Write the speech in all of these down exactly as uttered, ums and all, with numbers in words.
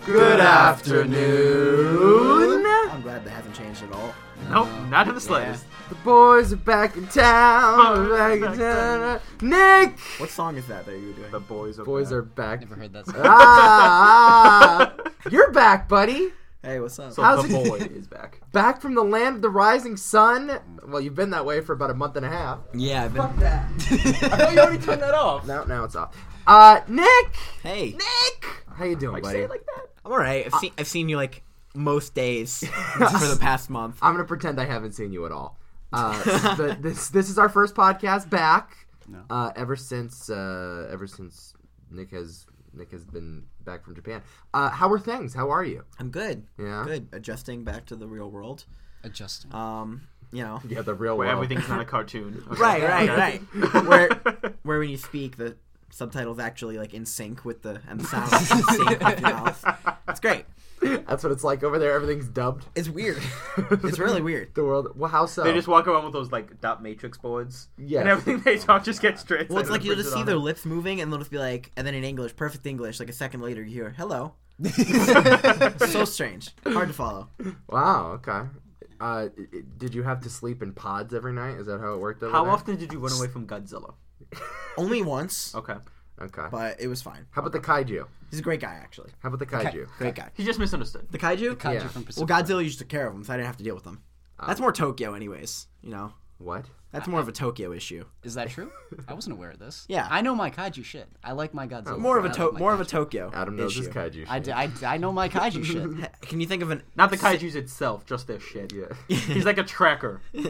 Good afternoon. I'm glad that hasn't changed at all. Nope, not in the slightest. Yeah. The boys are back in town. Back in town. Nick! What song is that that you were doing? The boys are Boys back. are back. Never heard that song. Ah, ah, you're back, buddy. Hey, what's up? So How's the it- boy is back. Back from the land of the rising sun. Well, you've been that way for about a month and a half. yeah, I've been... Fuck that. I thought you already turned that off. Now, now it's off. Uh, Nick! Hey, Nick! How you doing, Like, buddy? say it like that. I'm alright. I've seen I've seen you like most days for the past month. I'm gonna pretend I haven't seen you at all. Uh, but this this is our first podcast back. No. Uh, ever since uh, ever since Nick has Nick has been back from Japan. Uh, how are things? How are you? I'm good. Yeah. Good. Adjusting back to the real world. Adjusting. Um, you know. Yeah, the real Where world. everything's not a cartoon. Okay. Right, right, Okay. right. Where where when you speak, the subtitles actually like in sync with the and the sound is in sync with your mouth. It's great. That's what it's like over there. Everything's dubbed. It's weird. It's really weird. The world. Well, how so? They just walk around with those like dot matrix boards. Yes. And everything they talk just gets translated. Well, it's like and you'll just see printed their on lips moving, and they'll just be like, and then in English, perfect English, like a second later, you hear "hello." So strange, hard to follow. Wow. Okay. Uh, i- i- did you have to sleep in pods every night? Is that how it worked it. over How there? often did you run away from Godzilla? Only once, Okay. Okay. but it was fine. How about the kaiju? He's a great guy, actually. How about the kaiju? Great guy. He just misunderstood. The kaiju? Kaiju yeah. from Well, Pacific. Godzilla used to take care of him, so I didn't have to deal with them. That's more Tokyo, anyways. You know, What? that's more of a Tokyo issue. Is that true? I wasn't aware of this. Yeah. I know my kaiju shit. I like my Godzilla. More of a I to- like my more of a kaiju. Tokyo Adam knows issue. his kaiju. I, shit. d- I, d- I know my kaiju shit. Can you think of an? Not the kaiju's itself, just their shit. Yeah. He's like a tracker. He's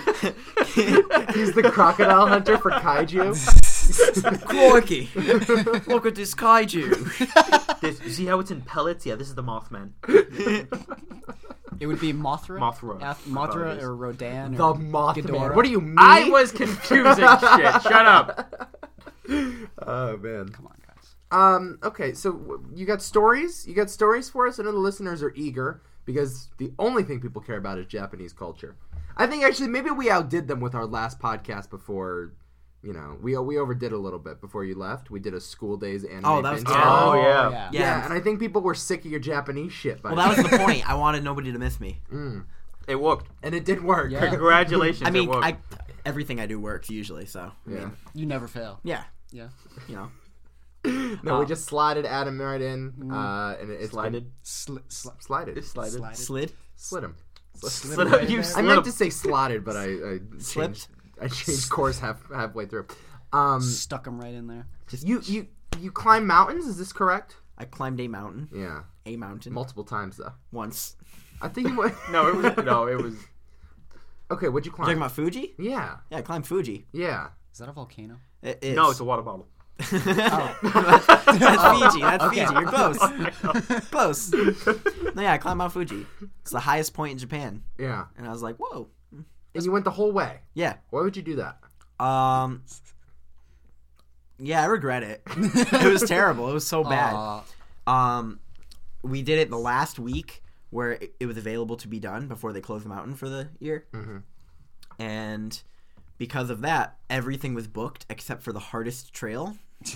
the crocodile hunter for kaiju. Crikey! Look at this kaiju. This, you see how it's in pellets? Yeah, this is the Mothman. It would be Mothra. Mothra. Ath- Mothra Apologies. or Rodan. The Or Mothman. Ghidorah. What do you mean? I was confusing shit. Shut up. Oh man. Come on, guys. Um. Okay. So w- you got stories? You got stories for us? I know the listeners are eager because the only thing people care about is Japanese culture. I think actually maybe we outdid them with our last podcast before. You know, we we overdid a little bit before you left. We did a school days anime. Oh, that was binge. terrible. Oh, yeah. yeah. Yeah, Yeah. and I think people were sick of your Japanese shit. By Well, that was the point. I wanted nobody to miss me. Mm. It worked. And it did work. Yeah. Congratulations. I mean, it worked. I everything I do works usually. So I Yeah. mean, You never fail. yeah, Yeah. you know. No, we Uh, just slotted Adam right in, uh, and it, it's Slided. Sli- sli- slided. It's slided. Slided. Slid, Slid him. Slid Slid him right up, in you there. I slid meant up. to say slotted, but I, I changed. Slipped? I changed course half halfway through. Um, Stuck him right in there. just you you you climb mountains? Is this correct? I climbed a mountain, Yeah, a mountain multiple times though. once. I think you went. No, it was no, it was. Okay, what'd you You climb? talking about Fuji? Yeah, Yeah, I climbed Fuji. yeah. Is that a volcano? It is. No, it's a water bottle. that's, that's Fiji. That's Okay. Fiji. You're close. Close. No, yeah, I climbed Mount Fuji. It's the highest point in Japan, Yeah. and I was like, whoa. And you went the whole way. Yeah. Why would you do that? Um. Yeah, I regret it. It was terrible. It was so bad. Aw. Um, we did it the last week where it, it was available to be done before they closed the mountain for the year, Mhm. and because of that, everything was booked except for the hardest trail.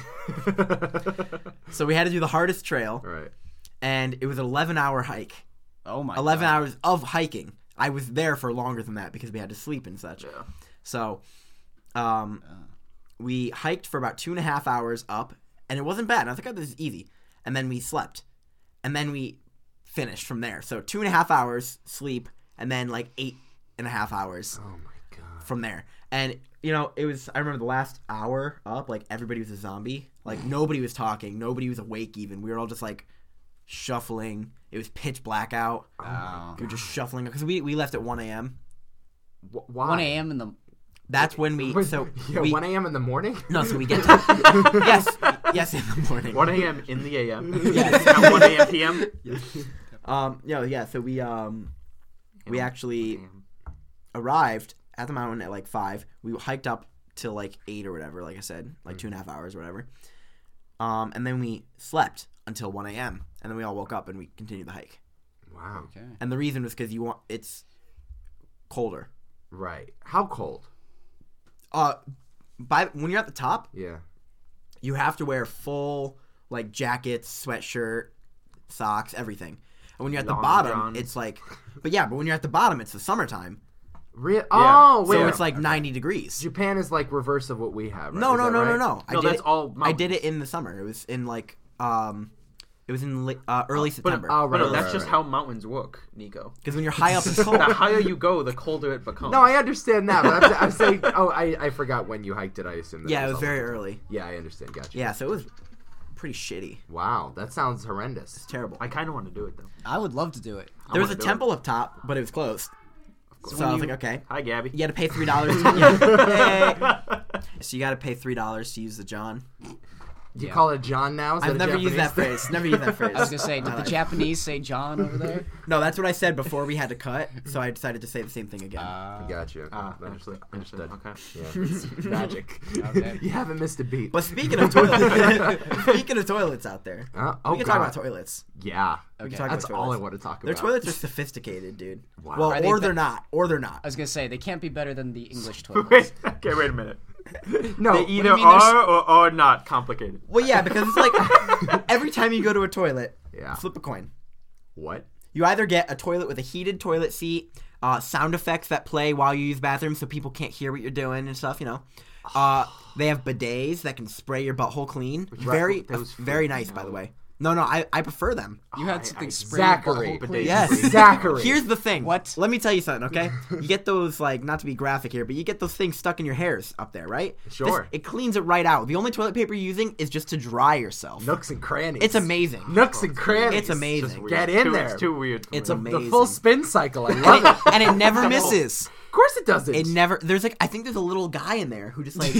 So we had to do the hardest trail, Right. and it was an eleven-hour hike. Oh my. eleven God. hours of hiking. I was there for longer than that because we had to sleep and such. Yeah. So, um, we hiked for about two and a half hours up, and it wasn't bad. And I was like, oh, this is easy. And then we slept. And then we finished from there. So two and a half hours sleep, and then like eight and a half hours Oh my god. from there. And, you know, it was, I remember the last hour up, like everybody was a zombie. Like nobody was talking. Nobody was awake even. We were all just like shuffling. It was pitch black out. Oh. We were just shuffling. Because we, we left at one a.m. Wh- Why? one a.m. in the. That's when we, Wait, so yeah, we, one a.m. in the morning. no, so we get to, yes, yes, in the morning. one a.m. in the a m. Yes. Not one a.m. p m. Um, no, yeah, so we, um, we actually arrived at the mountain at like five. We hiked up till like eight or whatever, like I said, like two and a half hours or whatever. Um, and then we slept until one a.m. and then we all woke up and we continued the hike. Wow. Okay. And the reason was because you want it's colder. Right. How cold? Uh, by when you're at the top, Yeah. you have to wear full like jackets, sweatshirt, socks, everything. And when you're at the Long bottom, johns. it's like, but yeah, but when you're at the bottom, it's the summertime, Re- oh, wait. so it's like ninety degrees. Japan is like reverse of what we have. Right? No, Is no, that no, right? no, no. I No, did that's it, all I did mountains. it in the summer. It was in like um, it was in li- uh, early But, September. oh, but no, right, that's right, just right. how mountains work, Nico. Because when you're high up, it's cold. The higher you go, the colder it becomes. No, I understand that, but I'm, I'm saying, oh, I, I forgot when you hiked it. I assume. That Yeah, it was all very the time. early. Yeah, I understand. Gotcha. Yeah, so it was pretty shitty. Wow, that sounds horrendous. It's terrible. I kind of want to do it though. I would love to do it. I There was a wanna do temple up top, but it was closed. course. So I was you- like, okay. Hi, Gabby. You got to pay three dollars. yeah. So you got to pay three dollars to use the John. You Yeah. call it John now? Is that I've a never used that Japanese phrase. Never used that phrase. I was gonna say, in did my the life. Japanese say John over there? No, that's what I said before we had to cut. So I decided to say the same thing again. Uh, thing? Gotcha. Ah, No, understood. Understood. Okay. Yeah, it's magic. Okay. You haven't missed a beat. But speaking of toilets, speaking of toilets out there, Uh, oh, we can God. talk about toilets. Yeah. We can Okay. talk That's about all I toilets. want to talk Their about. toilets are sophisticated, dude. Wow. Well, Are they or be- they're not, or they're not. I was gonna say they can't be better than the English toilets. Wait. Okay. Wait a minute. No, They what do you either mean there's- are or are not complicated. Well, yeah, because it's like every time you go to a toilet, Yeah. flip a coin. What? You either get a toilet with a heated toilet seat, uh, sound effects that play while you use bathrooms so people can't hear what you're doing and stuff, you know. Uh, they have bidets that can spray your butthole clean. Very, those very feel- nice, by the way. No, no, I, I prefer them. You had I- something I- spray your Zachary. butthole clean. Yes. Zachary. Here's the thing. What? Let me tell you something, okay? You get those, like, not to be graphic here, but you get those things stuck in your hairs up there, right? Sure. This- it cleans it right out. The only toilet paper you're using is just to dry yourself. Nooks and crannies. It's amazing. Nooks and crannies. It's amazing. Just weird. Get in Too- there. It's too weird. For It's me. amazing. The full spin cycle. I love it. And it never misses. Of course it doesn't. It never. There's like I think there's a little guy in there who just like.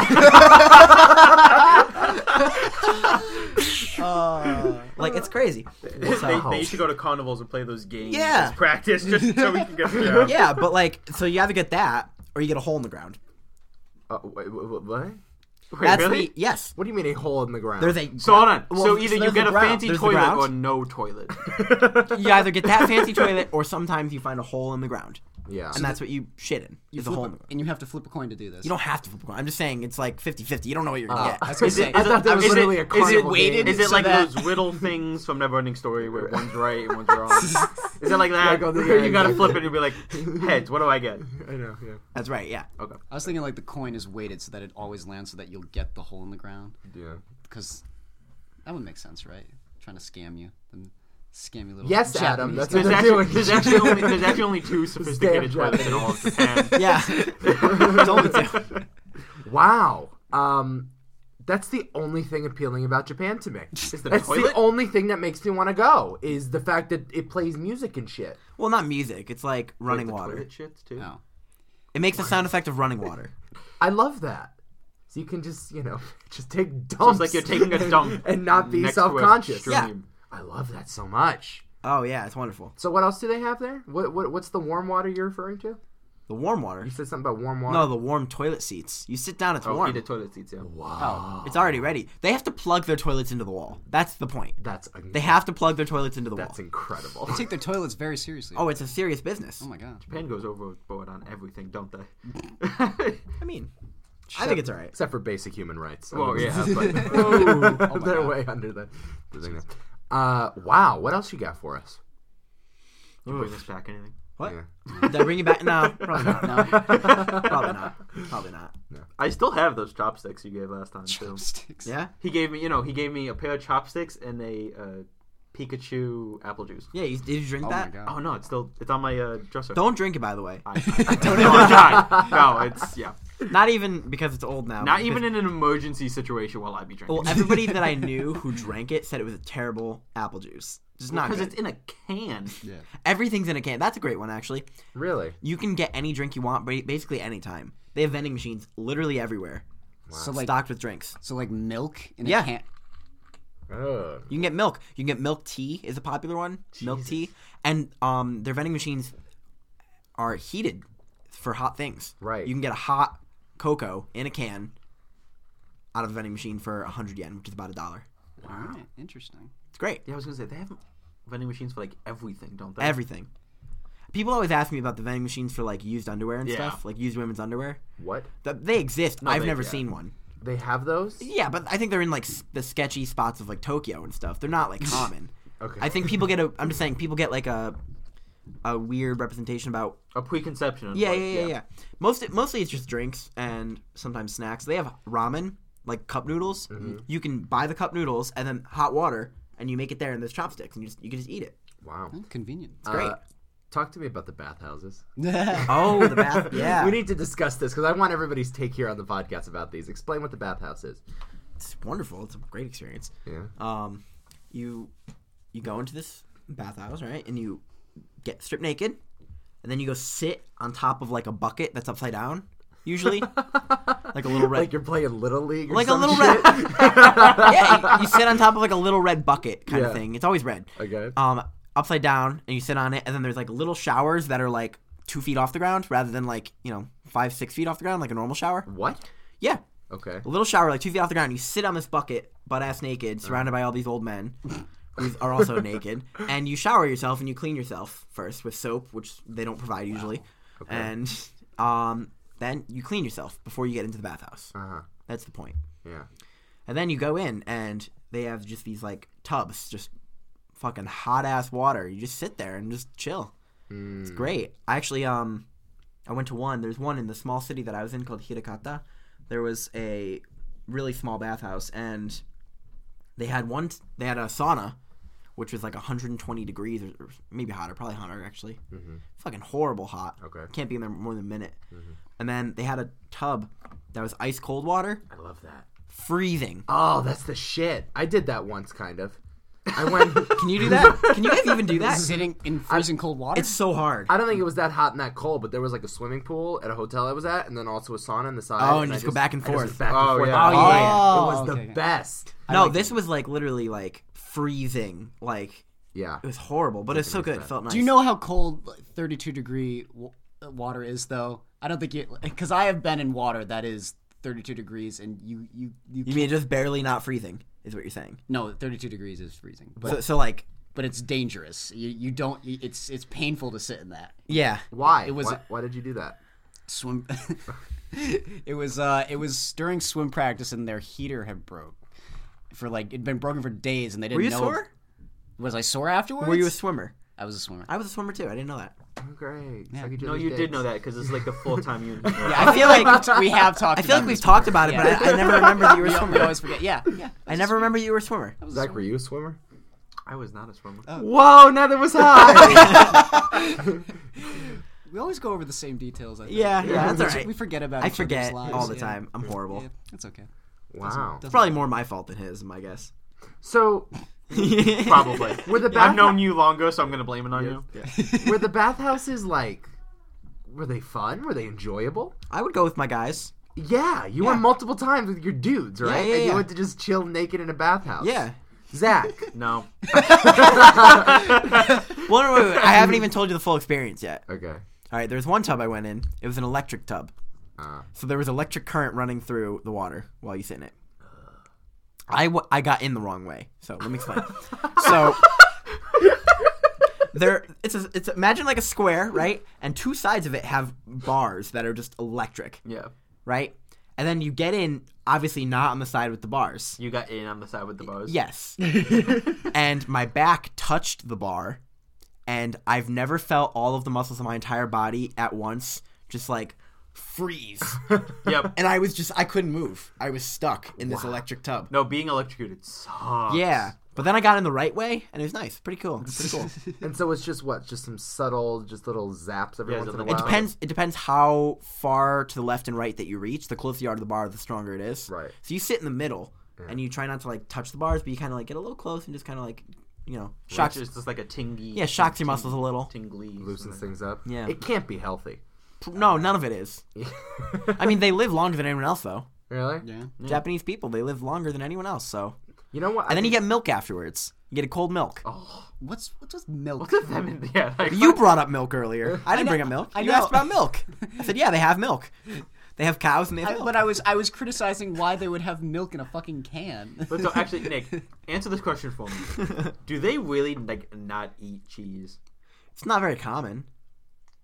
uh, like it's crazy. They, So- they should go to carnivals and play those games. Yeah. As practice, just so we can get yeah. yeah, but like so you either get that or you get a hole in the ground. Uh, wait, wait, what? Wait, That's really? the yes. What do you mean a hole in the ground? There's a So hold on. Well, so either you there's get the a ground. fancy There's the toilet ground. or no toilet. you either get that fancy toilet or sometimes you find a hole in the ground, yeah. and that's what you shit in. You Is a flip hole a- in the ground. and you have to flip a coin to do this. You don't have to flip a coin. I'm just saying it's like fifty-fifty. You don't know what you're gonna Uh, get. I was gonna Is say, it- I thought that was is it- literally a is it carnival weighted? game. Is it So like that- those riddle things from Neverending Story where one's right and one's wrong? Is it like that? Yeah, go the- Where yeah, you gotta exactly. flip it and be like, heads, what do I get? I know, yeah. That's right. Yeah. Okay. I was thinking like the coin is weighted so that it always lands so that you'll get the hole in the ground. Yeah. Because that would make sense, right? Trying to scam you, then scam you little. Yes, Japanese Adam, that's guy. what There's they're actually, doing. there's, actually only, there's actually only two sophisticated Damn toilets in all of Japan. Yeah. It's only two. Wow. Um, that's the only thing appealing about Japan to me. the That's toilet? the only thing that makes me want to go is the fact that it plays music and shit. Well, not music. It's like running Wait, the water. toilet shits too? Oh. It makes the sound effect of running water. I love that. So you can just, you know, just take dumps. So it's like you're taking a dump and not be next to a self-conscious. stream. Yeah. I love that so much. Oh yeah, it's wonderful. So what else do they have there? What, what what's the warm water you're referring to? The warm water. You said something about warm water. No, the warm toilet seats. You sit down, it's Oh, warm. heated toilet seats, yeah. Wow. It's already ready. They have to plug their toilets into the wall. That's the point. That's They have to plug their toilets into the That's wall. incredible. They take their toilets very seriously. Oh, it's a serious business. Oh my god. Japan goes overboard on everything, don't they? I mean, I think it's alright. Except for basic human rights. Well, yeah, but Whoa, Oh my they're God. way under the, the thing there. Uh, wow. What else you got for us? did you bring this back anything? What? Yeah. Did I bring you back? No, probably not. No, probably not. Probably not. I still have those chopsticks you gave last time too. Chopsticks. Yeah, He gave me, you know, he gave me a pair of chopsticks and a uh, Pikachu apple juice. yeah. You, did you drink Oh my that? god. Oh no, it's still it's on my uh, dresser. Don't drink it, by the way. I, I don't know. I tried. No, it's yeah. Not even because it's old now. Not because- even in an emergency situation will I be drinking. Well, everybody that I knew who drank it said it was a terrible apple juice. Just not because good. it's in a can. Yeah. Everything's in a can. That's a great one, actually. Really? You can get any drink you want, ba- basically anytime. They have vending machines literally everywhere, So like, stocked with drinks. so like milk in Yeah. a can. Ugh. You can get milk. You can get milk tea is a popular one. Milk tea, and um, their vending machines are heated for hot things. Right. You can get a hot cocoa in a can out of the vending machine for a hundred yen, which is about a dollar. All right. Interesting. It's great. Yeah, I was gonna say they have vending machines for like everything, don't they? Everything. People always ask me about the vending machines for like used underwear and Yeah. stuff, like used women's underwear. What? Th- They exist. No, I've they- never yeah. seen one. They have those? Yeah, but I think they're in like s- the sketchy spots of like Tokyo and stuff. They're not like common. Okay. I think people get a. I'm just saying people get like a a weird representation about. A preconception. Of Yeah, like, yeah, yeah, yeah. Most mostly it's just drinks and sometimes snacks. They have ramen, like cup noodles. Mm-hmm. You can buy the cup noodles and then hot water, and you make it there, and there's chopsticks, and you just you can just eat it. Wow. Oh, convenient. It's great. Uh, talk to me about the bathhouses. Oh, the bath. Yeah, We need to discuss this because I want everybody's take here on the podcast about these. Explain what the bathhouse is. it's wonderful. It's a great experience. Yeah. Um, you you go into this bathhouse, right, and you get stripped naked, and then you go sit on top of like a bucket that's upside down, usually, like a little red. Like you're playing Little League or Like a some little shit? red. Yeah, you, you sit on top of like a little red bucket kind Yeah. of thing. It's always red. Okay. Um, upside down, and you sit on it, and then there's like little showers that are like two feet off the ground, rather than like you know five, six feet off the ground, like a normal shower. What? Yeah, Okay. a little shower like two feet off the ground. You sit on this bucket, butt ass naked, surrounded by all these old men who are also naked, and you shower yourself and you clean yourself first with soap, which they don't provide usually, Okay. and um, then you clean yourself before you get into the bathhouse. Uh huh. That's the point. Yeah. And then you go in, and they have just these like tubs, just fucking hot ass water. You just sit there and just chill. Mm. It's great. I actually um, I went to one. There's one in the small city that I was in called Hirakata. There was a really small bathhouse, and they had one. They had a sauna, which was like one hundred twenty degrees, or, or maybe hotter, probably hotter actually. Mm-hmm. Fucking horrible hot. Okay. Can't be in there more than a minute. Mm-hmm. And then they had a tub that was ice cold water, I love that. freezing. Oh, that's the shit. I did that once, kind of. I went. Can you do that? Can you guys even do that? Sitting in freezing cold water. It's so hard. I don't think it was that hot and that cold, but there was like a swimming pool at a hotel I was at, and then also a sauna in the side. Oh, and you I just go back and I just forth. went back and Oh, forth. yeah. Oh, yeah. It was Oh, the okay. best. No, like this was like literally like freezing. Like Yeah. it was horrible, but it's so good. It that. felt nice. Do you know how cold like, thirty-two degree w- water is, though? I don't think you, because I have been in water that is thirty-two degrees, and you you you, You mean just barely not freezing? Is what you're saying? no, thirty-two degrees is freezing, but So, so like, but it's dangerous. You you don't. It's it's painful to sit in that. yeah. Why? It was- why, why did you do that? Swim. it was uh it was during swim practice, and their heater had broke for like it'd been broken for days, and they didn't Were you know. sore? Was I sore afterwards? Were you a swimmer? I was a swimmer. I was a swimmer too. I didn't know that. Oh, great. Yeah. Suck each No, other's you dicks. did know that because it's like the full time you. Yeah, I feel like we have talked. I feel about like we've this talked before. about it, Yeah. but I, I never remember that you were a we, we swimmer. always forget. Yeah, yeah. I never remember you were a swimmer. I was a Zach, swimmer. were you a swimmer? I was not a swimmer. Whoa, neither was I. We always go over the same details. I think. Yeah, yeah, that's all right. We forget about. I each other's forget lives, all the yeah. time. I'm horrible. Yeah, it's okay. Wow. It's probably more my fault than his, my guess. So, Probably. were the I've bath known you longer, so I'm gonna blame it on you. were the bathhouses like? Were they fun? Were they enjoyable? I would go with my guys. Yeah, you Yeah. went multiple times with your dudes, right? Yeah, yeah, and you yeah. went to just chill naked in a bathhouse. Yeah. Zach. No. Well, no, wait, wait, I haven't even told you the full experience yet. Okay. All right, there's one tub I went in. It was an electric tub. Uh, So there was electric current running through the water while you sit in it. I, w- I got in the wrong way. So let me explain. So there it's a, it's imagine like a square, right? And two sides of it have bars that are just electric, Yeah. right? And then you get in obviously not on the side with the bars. You got in on the side with the bars. Yes. And my back touched the bar, and I've never felt all of the muscles of my entire body at once just like freeze. Yep. And I was just I couldn't move. I was stuck in this electric tub. No, being electrocuted sucks. Yeah. But then I got in the right way, and it was nice. Pretty cool. Pretty cool. and so it's just what? Just some subtle, just little zaps every Yeah, once it's in a like- while. It depends. It depends how far to the left and right that you reach. The closer you are to the bar, the stronger it is. Right. So you sit in the middle, and you try not to like touch the bars, but you kind of like get a little close and just kind of like, you know, shocks. It's just like a tingy. Yeah, shocks your ting- muscles a little. Tingly. Loosens things up. Yeah. It can't be healthy. No, none of it is. I mean, they live longer than anyone else, though. Really? Yeah. Japanese people, they live longer than anyone else. So, You know what? and then you get milk afterwards. You get a cold milk. Oh. What's what's with milk? What's with them in yeah, like, You brought up milk earlier. I didn't know- bring up milk. I You know. asked about milk. I said, yeah, they have milk. They have cows and they have I, milk. but I was I was criticizing why they would have milk in a fucking can. But so actually, Nick, answer this question for me. Do they really like not eat cheese? It's not very common.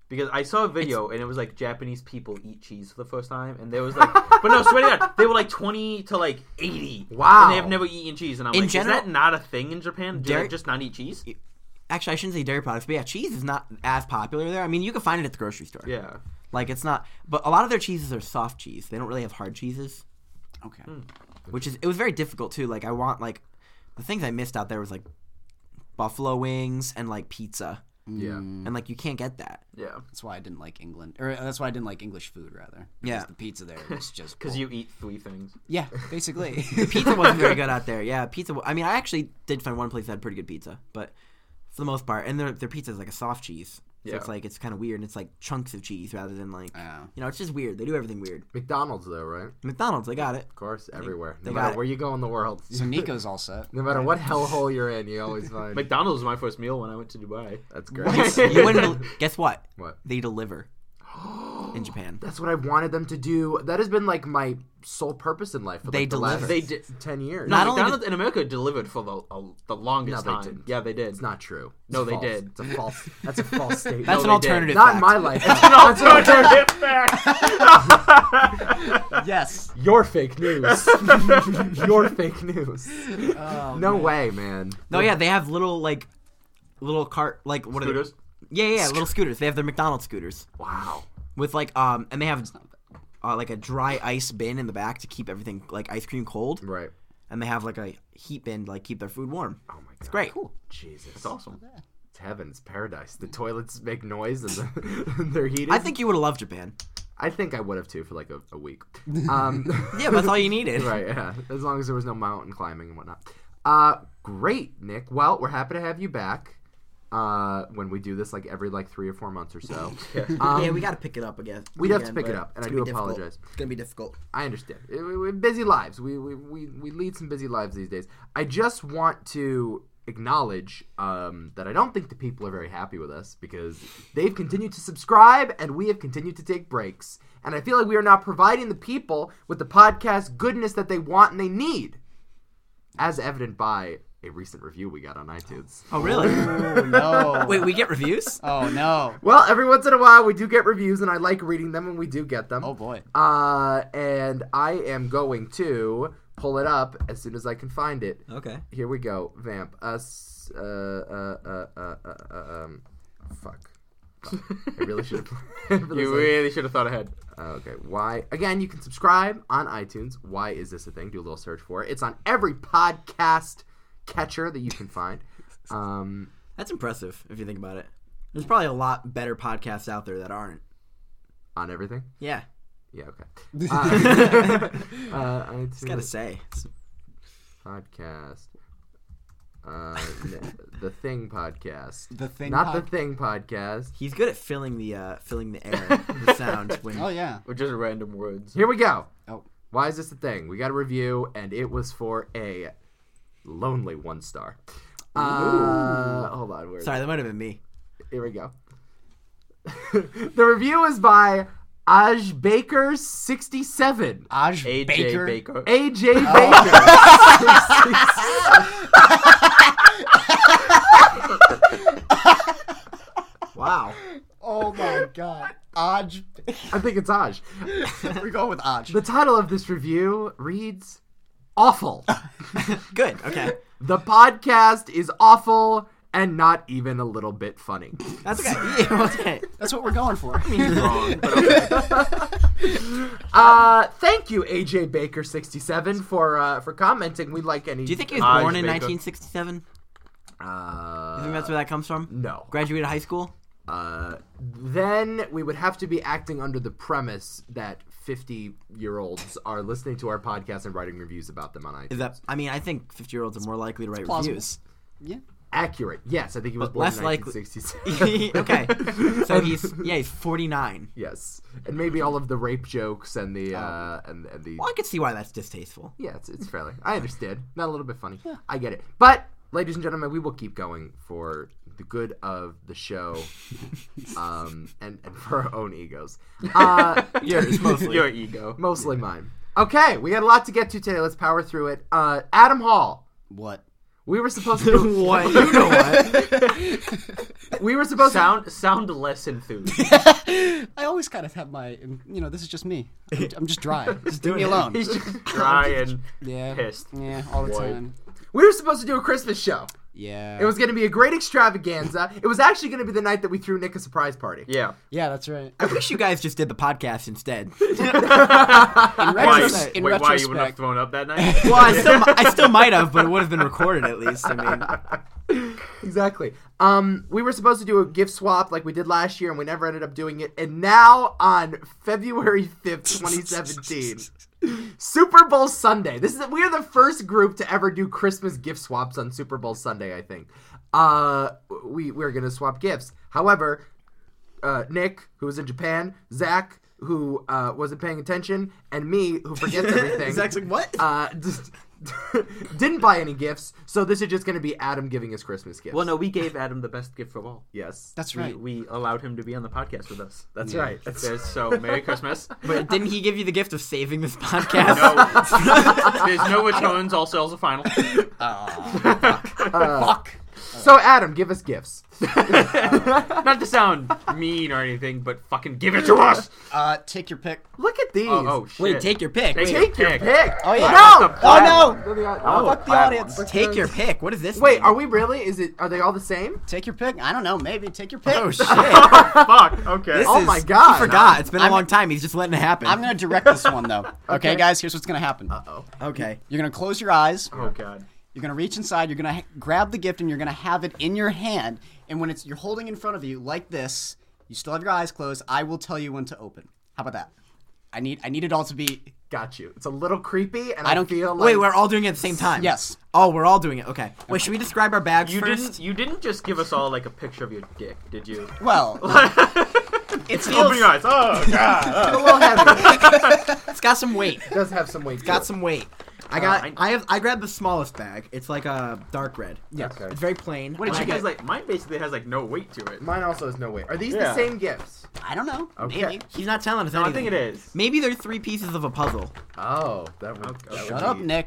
Because I saw a video and it was like Japanese people eat cheese for the first time, and there was like, but no, swear to God, they were like twenty to like eighty. Wow. And they have never eaten cheese, and I'm In like, general- is that not a thing in Japan? Do Dairy- they just not eat cheese? Actually, I shouldn't say dairy products, but yeah, cheese is not as popular there. I mean, you can find it at the grocery store. Yeah. Like, it's not... But a lot of their cheeses are soft cheese. They don't really have hard cheeses, Okay. which is... It was very difficult, too. Like, I want, like... The things I missed out there was, like, buffalo wings and, like, pizza. Yeah. And, like, you can't get that. Yeah. That's why I didn't like England, or that's why I didn't like English food rather. Yeah. Because the pizza there is just Because you eat three things. yeah, basically. Pizza wasn't very good out there. Yeah, pizza... I mean, I actually did find one place that had pretty good pizza, but... For the most part, and their their pizza is like a soft cheese, so Yeah. it's like it's kind of weird, and it's like chunks of cheese rather than like Oh. you know, it's just weird. They do everything weird. McDonald's though, right? McDonald's, they got it. Of course, everywhere. they No got matter it. where you go in the world. So Nico's all set. No matter what hellhole you're in, you always find. McDonald's was my first meal when I went to Dubai. That's great. You wouldn't. Guess what? What? They deliver in Japan. That's what I wanted them to do. That has been like my sole purpose in life for They like, the last deliver. They did. ten years. No, Not only McDonald's in America delivered for the uh, the longest No, they time. didn't. Yeah, they did. It's not true. It's No, they false. did. It's a false. That's a false statement. That's No, an they did. alternative. not fact. in my life. That's an alternative fact. Yes. Your fake news. Your fake news. Oh, No man. way, man. No, yeah, they have little like little cart like what Scooters? are they? Yeah, yeah, yeah, little scooters. They have their McDonald's scooters Wow. with like um, and they have uh, like a dry ice bin in the back to keep everything like ice cream cold, Right. and they have like a heat bin to like keep their food warm. Oh my god. It's great. Cool. Jesus. It's awesome. It's heaven. It's paradise. The toilets make noise and, the, and they're heated. I think you would have loved Japan. I think I would have too for like a, a week. Um, Yeah, that's all you needed. right. Yeah. As long as there was no mountain climbing and whatnot. Uh, great, Nick. Well, we're happy to have you back. Uh, when we do this like every like three or four months or so. Um, Yeah, we got to pick it up again. We'd have to again, pick it but up, and it's I gonna do be difficult. apologize. It's gonna be difficult. I understand. We, we, we have busy lives. We, we, we, we lead some busy lives these days. I just want to acknowledge um, that I don't think the people are very happy with us because they've continued to subscribe and we have continued to take breaks. And I feel like we are not providing the people with the podcast goodness that they want and they need, as evident by a recent review we got on iTunes. Oh, really? Oh no. Wait, we get reviews? Oh no. Well, every once in a while we do get reviews and I like reading them and we do get them. Oh boy. Uh, and I am going to pull it up as soon as I can find it. Okay. Here we go. Vamp. Us. Uh, uh, uh, uh, uh, uh, um, fuck. Fuck. I really should have. You really should have thought ahead. Uh, okay. Why? Again, you can subscribe on iTunes. Why is this a thing? Do a little search for it. It's on every podcast catcher that you can find. Um, That's impressive if you think about it. There's probably a lot better podcasts out there that aren't. on everything. Yeah. Yeah. Okay. Uh, uh, iTunes Just gotta say. podcast. Uh, the Thing podcast. The thing. Not pod- the Thing podcast. He's good at filling the uh, filling the air, the sound when. Oh yeah. Or just random words. Here we go. Oh. Why is this a thing? We got a review, and it was for a lonely one star. Uh, hold on. Where is Sorry, that might have been me. it? Here we go. The review is by Aj Baker sixty-seven. Aj A J Baker. Baker. A J Baker. Wow. Oh my god. Aj. I think it's Aj. We're going with Aj. The title of this review reads Awful. Good. Okay. The podcast is awful and not even a little bit funny. That's okay. Yeah, okay. That's what we're going for. Wrong, but okay. Uh, thank you, A J Baker sixty-seven, for uh, for commenting. We like any. Do you think he was Aj born in Baker. nineteen sixty-seven? Uh, You think that's where that comes from? no. Graduated high school? Uh, then we would have to be acting under the premise that fifty-year-olds are listening to our podcast and writing reviews about them on iTunes. Is that? I mean, I think fifty-year-olds are more likely to write plausible. reviews. Yeah. accurate? Yes, I think he was But born less in likely- nineteen sixty-seven. Okay. So he's yeah, he's forty-nine. Yes, and maybe all of the rape jokes and the uh, and, and the Well, I could see why that's distasteful. yeah, it's it's fairly. I understand. Not a little bit funny. I get it. But ladies and gentlemen, we will keep going for the good of the show, um, and and for our own egos. Uh, Yours mostly. Your ego. mostly mine. Okay, we got a lot to get to today. Let's power through it. Uh, Adam Hall, What? We were supposed to do What? You know what? We were supposed Sound sound less enthused. I always kind of have my, you know, this is just me. I'm, I'm just dry. Just leave doing me it. alone. He's just dry and Yeah. pissed. Yeah, all the White. time. to, we were supposed to do a Christmas show. Yeah. It was going to be a great extravaganza. It was actually going to be the night that we threw Nick a surprise party. Yeah. Yeah, that's right. I wish you guys just did the podcast instead. In Why, retros- in wait, why you wouldn't have retrospect, thrown up that night? Well, I still, I still might have, but it would have been recorded at least. I mean, Exactly. Um, we were supposed to do a gift swap like we did last year, and we never ended up doing it. And now on February fifth, twenty seventeen, Super Bowl Sunday. This is we are the first group to ever do Christmas gift swaps on Super Bowl Sunday. I think. Uh, we we're gonna swap gifts. However, uh, Nick, who was in Japan, Zach, who uh, wasn't paying attention, and me, who forgets everything. Zach's like, what? Uh, just didn't buy any gifts, so this is just going to be Adam giving us Christmas gifts. Well, no, we gave Adam the best gift of all. Yes, That's We, right. we allowed him to be on the podcast with us. that's Yeah. right. That's There's, so, Merry Christmas. But didn't he give you the gift of saving this podcast? No, there's no returns. All sales are final. Fuck. So, Adam, give us gifts. Not to sound mean or anything, but fucking give it to us. Uh, take your pick. Look at these. Oh, oh shit. Wait, take your pick. Take Wait, Take your Pick. pick. Oh, yeah. No. the Oh, no. Oh, Fuck the audience. take your pick. What is this? Wait, mean? are we really? Is it? Are they all the same? Take your pick. I don't know. Maybe. Take your pick. Oh shit! Fuck. Okay. This Oh is- my God. He forgot. It's been a I'm- long time. He's just letting it happen. I'm going to direct this one, though. Okay, Okay. guys? Here's what's going to happen. Uh-oh. Okay. You're going to close your eyes. Oh god. You're going to reach inside. You're going to ha- grab the gift, and you're going to have it in your hand. And when it's you're holding in front of you like this, you still have your eyes closed. I will tell you when to open. How about that? I need I need it all to be... Got you. It's a little creepy, and I, I don't- feel like Wait, we're all doing it at the same time. Yes. Oh, we're all doing it. Okay. Wait, should we describe our bags You first? didn't. You didn't just give us all like a picture of your dick, did you? Well, It feels. Open your eyes. Oh god. a little heavy. It's got some weight. It does have some weight. to Got it. some weight. I got. I- I have. I grabbed the smallest bag. It's like a dark red. yeah. Okay. It's very plain. What did Mine you get? has, like mine basically has like no weight to it. Mine also has no weight. Are these the Yeah. same gifts? I don't know. Okay. Maybe. He's not telling us No, I anything. think it is. Maybe they're three pieces of a puzzle. Oh, that would. Okay. that would Shut be up, Nick.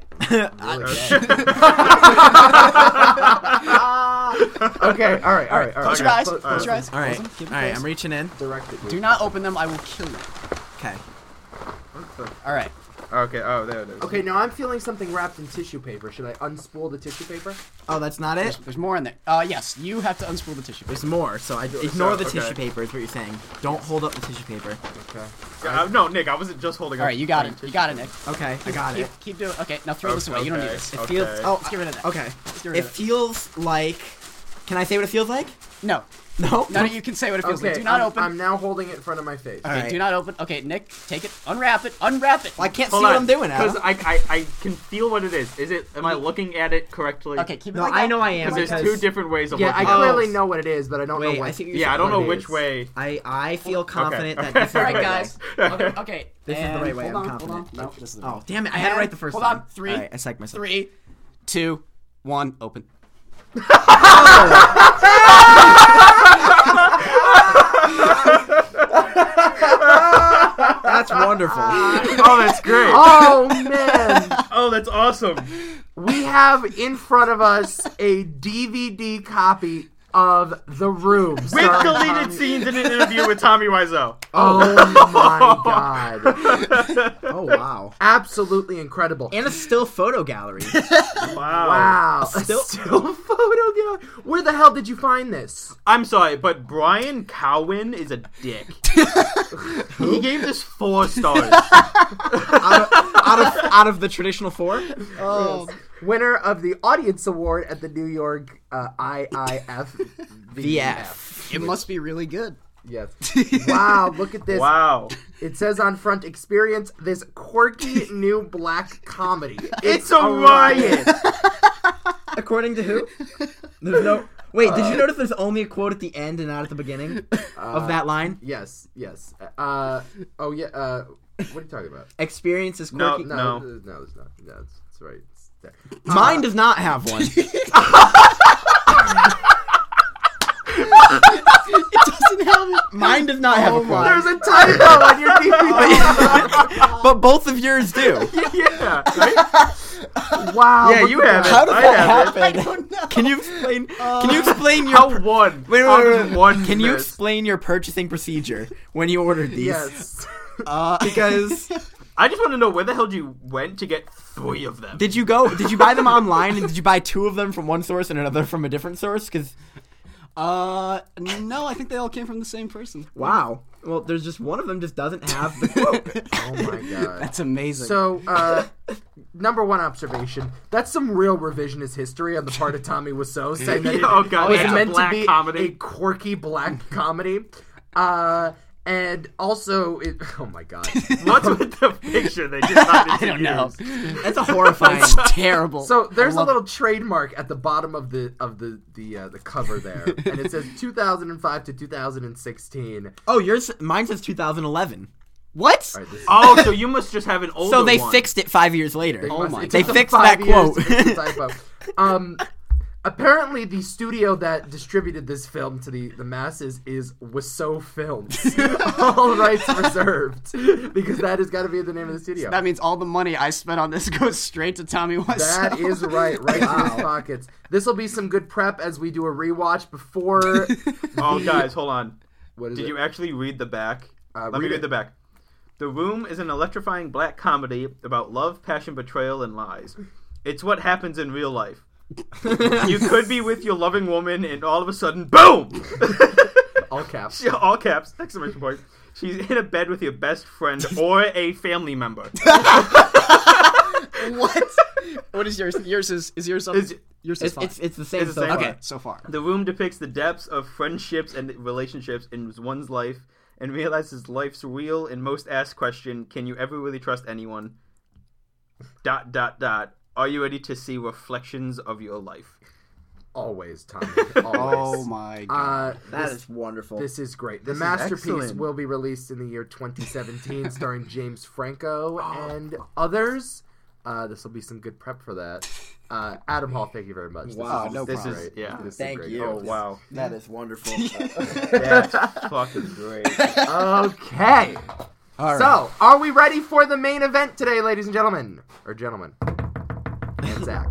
Okay, all right, all right, all right. Close your Okay, eyes. close- Close your eyes. All right. Close them. Keep All them right. closed. I'm reaching in. Direct it. Do not open them. I will kill you. Okay. All right. Okay. Oh, there it is. Okay, now I'm feeling something wrapped in tissue paper. Should I unspool the tissue paper? Oh, that's not it. There's, there's more in there. Uh, yes, you have to unspool the tissue. There's more. So I ignore the okay. tissue paper. Is what you're saying. Don't hold up the tissue paper. Okay. Yeah, uh, no, Nick, I wasn't just holding. All right, you got it. You got it, Nick. Okay, I got keep, it. Keep doing. Okay, now throw this away. You don't need this. It Okay. feels. Oh, Let's get rid of that. okay. Let's get rid It of it. feels like. Can I say what it feels like? No. No. No, you can say what it feels Okay, like. Do not I'm, open. I'm now holding it in front of my face. All okay, right. do not open. Okay, Nick, take it. Unwrap it. Unwrap it. Well, I can't Hold see what on, I'm doing now. Because I, I, I can feel what it is. Is it? Am I looking at it correctly? Okay, keep it No, like I that. know I am. Because there's because- two different ways of Yeah, I looking. Oh. clearly know what it is, but I don't Wait, know what. I think you're Yeah, I don't what know it which is. way. I I feel confident Okay. that this is All the right, right guys. way. Okay, okay. This is the and right way, Hold I'm on, confident. hold on. No, this is the Oh right. damn it! I had it And- right the first hold time. on. Three, All right, I psyched myself. Three, two, one. Open. That's wonderful. Oh, that's great. Oh man, Oh, that's awesome. we have in front of us a D V D copy of The Room. With starring deleted Tommy- scenes in an interview with Tommy Wiseau. Oh my god. Oh wow. Absolutely incredible. And a still photo gallery. Wow. Wow. A Still- still photo gallery. Where the hell did you find this? I'm sorry, but Brian Cowan is a dick. He gave this four stars. out, of, out of out of the traditional four. Oh, Winner of the Audience Award at the New York uh, I I F V F. it must be really good. Yes. Wow, look at this. Wow. It says on front, experience this quirky new black comedy. It's a riot. According to who? There's no. Wait, did you notice there's only a quote at the end and not at the beginning of that line? Yes, yes. Uh, oh, yeah. Uh, what are you talking about? Experience is No, quirky. No, No. no, no it's not. No, it's, it's right. It's there. Mine does not have one. It doesn't have it. Mine does not have a quote. There's a typo on your D V D. But both of yours do. Yeah. Right? Wow. Yeah, look you at have it. How did I that have it. happen? I don't know. Can you explain? Can you explain your? How one? Wait, wait, How wait, does wait. one Can you miss? explain your purchasing procedure when you ordered these? Yes. Uh, Because I just want to know where the hell you went to get three of them. did you go? Did you buy them online? And did you buy two of them from one source and another from a different source? Because uh, no, I think they all came from the same person. wow. Well, there's just one of them just doesn't have the quote. Oh my god. That's amazing. So, uh, number one observation. That's some real revisionist history on the part of Tommy Wiseau, saying that it Oh, God, was it's a meant to black be comedy. a quirky black comedy. Uh, and also, it, oh my god. What's with the picture they decided I to don't know. use? That's a horrifying. It's terrible. So there's I a love little trademark at the bottom of the of the the uh, the cover there, and it says two thousand five to two thousand sixteen. Oh, yours. Mine says two thousand eleven. What? All right, this is- Oh, so you must just have an older So they one. fixed it five years later. They Oh must- my it They took them fixed five that years quote. to fix the typo. Um, apparently, the studio that distributed this film to the, the masses is Wiseau Films. All rights reserved, because that has got to be the name of the studio. That means all the money I spent on this goes straight to Tommy Wiseau. That is right, right to his pockets. This will be some good prep as we do a rewatch before. Oh, the- guys, hold on. What is Did it? you actually read the back? Uh, Let me read read it. the back. The Room is an electrifying black comedy about love, passion, betrayal, and lies. It's what happens in real life. You could be with your loving woman, and all of a sudden, boom! All caps. She- all caps, exclamation point. She's in a bed with your best friend or a family member. What? What is yours? Yours is is yours something? Is- Yours is It's, fine. it's it's the same. It's the so same. far. Okay, so far. The Room depicts the depths of friendships and relationships in one's life and realizes life's real and most asked question, can you ever really trust anyone? Dot, dot, dot. Are you ready to see reflections of your life? Always, Tommy. Oh Always. my god. Uh, That this, is wonderful. this is great. The This is masterpiece excellent. will be released in the year twenty seventeen, starring James Franco Oh. and others. Uh, this will be some good prep for that. Uh, Adam Hall, thank you very much. Wow, this is, no this problem. is great. Yeah. This is Thank great. you. Oh, wow. That is wonderful. That's fucking great. Okay. All right. So, are we ready for the main event today, ladies and gentlemen? Or gentlemen. And Zach.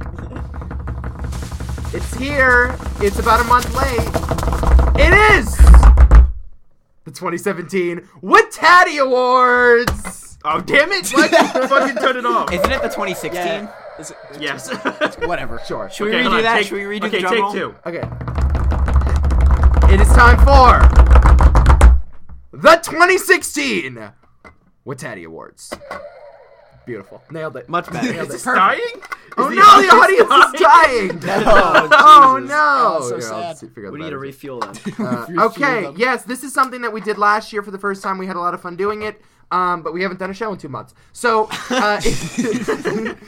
It's here. It's about a month late. It is the twenty seventeen Watati Awards. Oh, damn it! Why did you fucking turn it off? Isn't it the twenty sixteen? Yeah. Is it, Yes. whatever. Sure. Should we Okay, hold redo on, that? take- Should we redo okay, the drum take roll? two. Okay. It is time for the twenty sixteen Watati Awards. Beautiful. Nailed it. Much better. Nailed Is it. this dying? Oh Is no, the audience is dying! Oh, Oh Jesus. no! Oh, so Here, I'll sad. see- figure out We the need to batteries. refuel them. Uh, Refuel okay, them. yes, this is something that we did last year for the first time. We had a lot of fun doing it, um, but we haven't done a show in two months. So uh, it,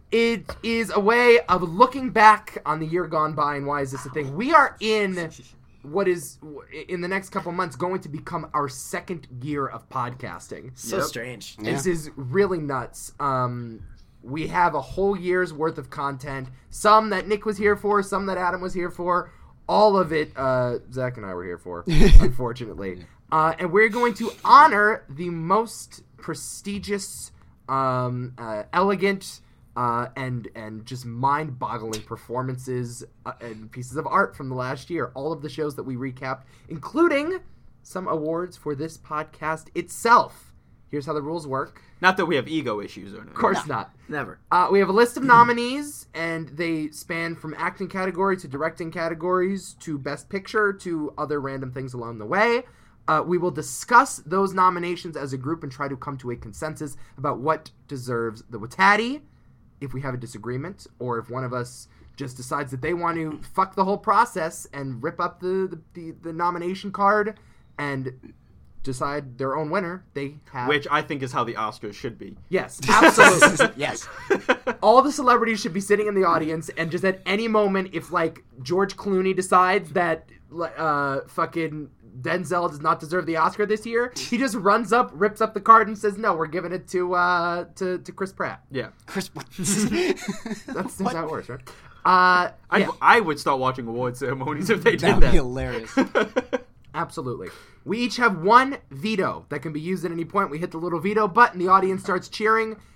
it is a way of looking back on the year gone by and why is this a thing. We are in what is, in the next couple months, going to become our second year of podcasting. So Yep. strange. Yeah. This is really nuts. Um, we have a whole year's worth of content. Some that Nick was here for, some that Adam was here for. All of it, uh, Zach and I were here for, unfortunately. Uh, and we're going to honor the most prestigious, um, uh, elegant, uh, and and just mind-boggling performances uh, and pieces of art from the last year. All of the shows that we recapped, including some awards for this podcast itself. Here's how the rules work. Not that we have ego issues or anything. Of course not. Never. Uh, we have a list of nominees, and they span from acting category to directing categories to best picture to other random things along the way. Uh, we will discuss those nominations as a group and try to come to a consensus about what deserves the Watati. If we have a disagreement, or if one of us just decides that they want to fuck the whole process and rip up the, the, the, the nomination card and decide their own winner, they have... Which I think is how the Oscars should be. Yes, absolutely. Yes. All the celebrities should be sitting in the audience, and just at any moment, if like George Clooney decides that uh, fucking Denzel does not deserve the Oscar this year, he just runs up, rips up the card, and says, "No, we're giving it to uh, to to Chris Pratt." Yeah. Chris. That's, that's how it works, right? Uh, I, yeah, I would start watching award ceremonies if they did That would be that. hilarious. absolutely. We each have one veto that can be used at any point. We hit the little veto button, the audience starts cheering,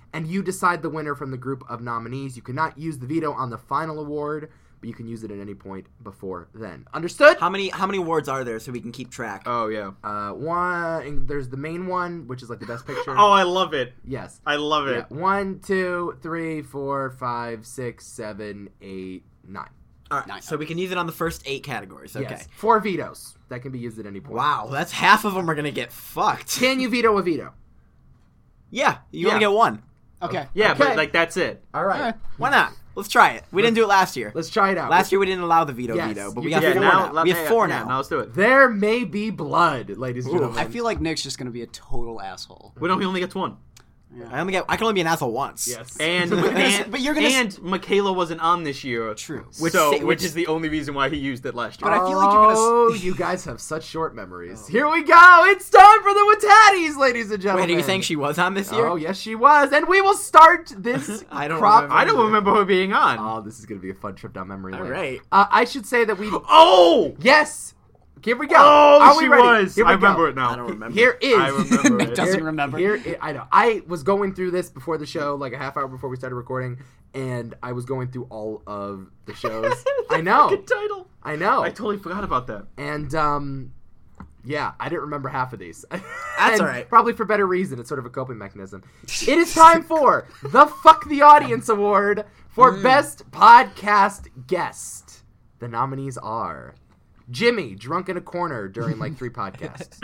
and you decide the winner from the group of nominees. You cannot use the veto on the final award, but you can use it at any point before then. Understood? How many how many awards are there so we can keep track? Oh yeah. Uh, one. and There's the main one, which is like the best picture. Oh, I love it. Yes. I love it. Yeah. One, two, three, four, five, six, seven, eight, nine. All right, Nice. so we can use it on the first eight categories. Okay. Yes. Four vetoes that can be used at any point. Wow, that's half of them are gonna get fucked. Can you veto a veto? Yeah, you Yeah. only get one. Okay. Yeah, Okay. but like that's it. All right. Alright. Why not? Let's try it. We didn't do it last year. Let's try it out. Last year we didn't allow the veto Yes, veto, but you we can got veto four now. now. We have four yeah, now. Now let's do it. There may be blood, ladies and Ooh. gentlemen. I feel like Nick's just gonna be a total asshole. We don't. He only gets one. I only get. I can only be an asshole once. Yes. And and, But you're gonna- and Michaela wasn't on this year. True. Which so, sa- which, which- is the only reason why he used it last year. But I feel like you're gonna s- Oh, you guys have such short memories. Here we go. It's time for the Watatties, ladies and gentlemen. Wait, are you saying she was on this year? Oh, yes, she was. And we will start this I don't crop. remember. I don't remember her being on. Oh, this is going to be a fun trip down memory lane. All right. Uh, I should say that we... Oh! Yes! Here we go. Oh, Are we she ready? was. Here we I remember go. it now. I don't remember. Here is... I remember Nick it. doesn't Here- remember. Here, I know. I was going through this before the show, like a half hour before we started recording, and I was going through all of the shows. I know. Good title. I know. I totally forgot about that. And, um... yeah, I didn't remember half of these. That's And all right. Probably for better reason. It's sort of a coping mechanism. It is time for the Fuck the Audience Award for Mm. Best Podcast Guest. The nominees are Jimmy, drunk in a corner during like three podcasts.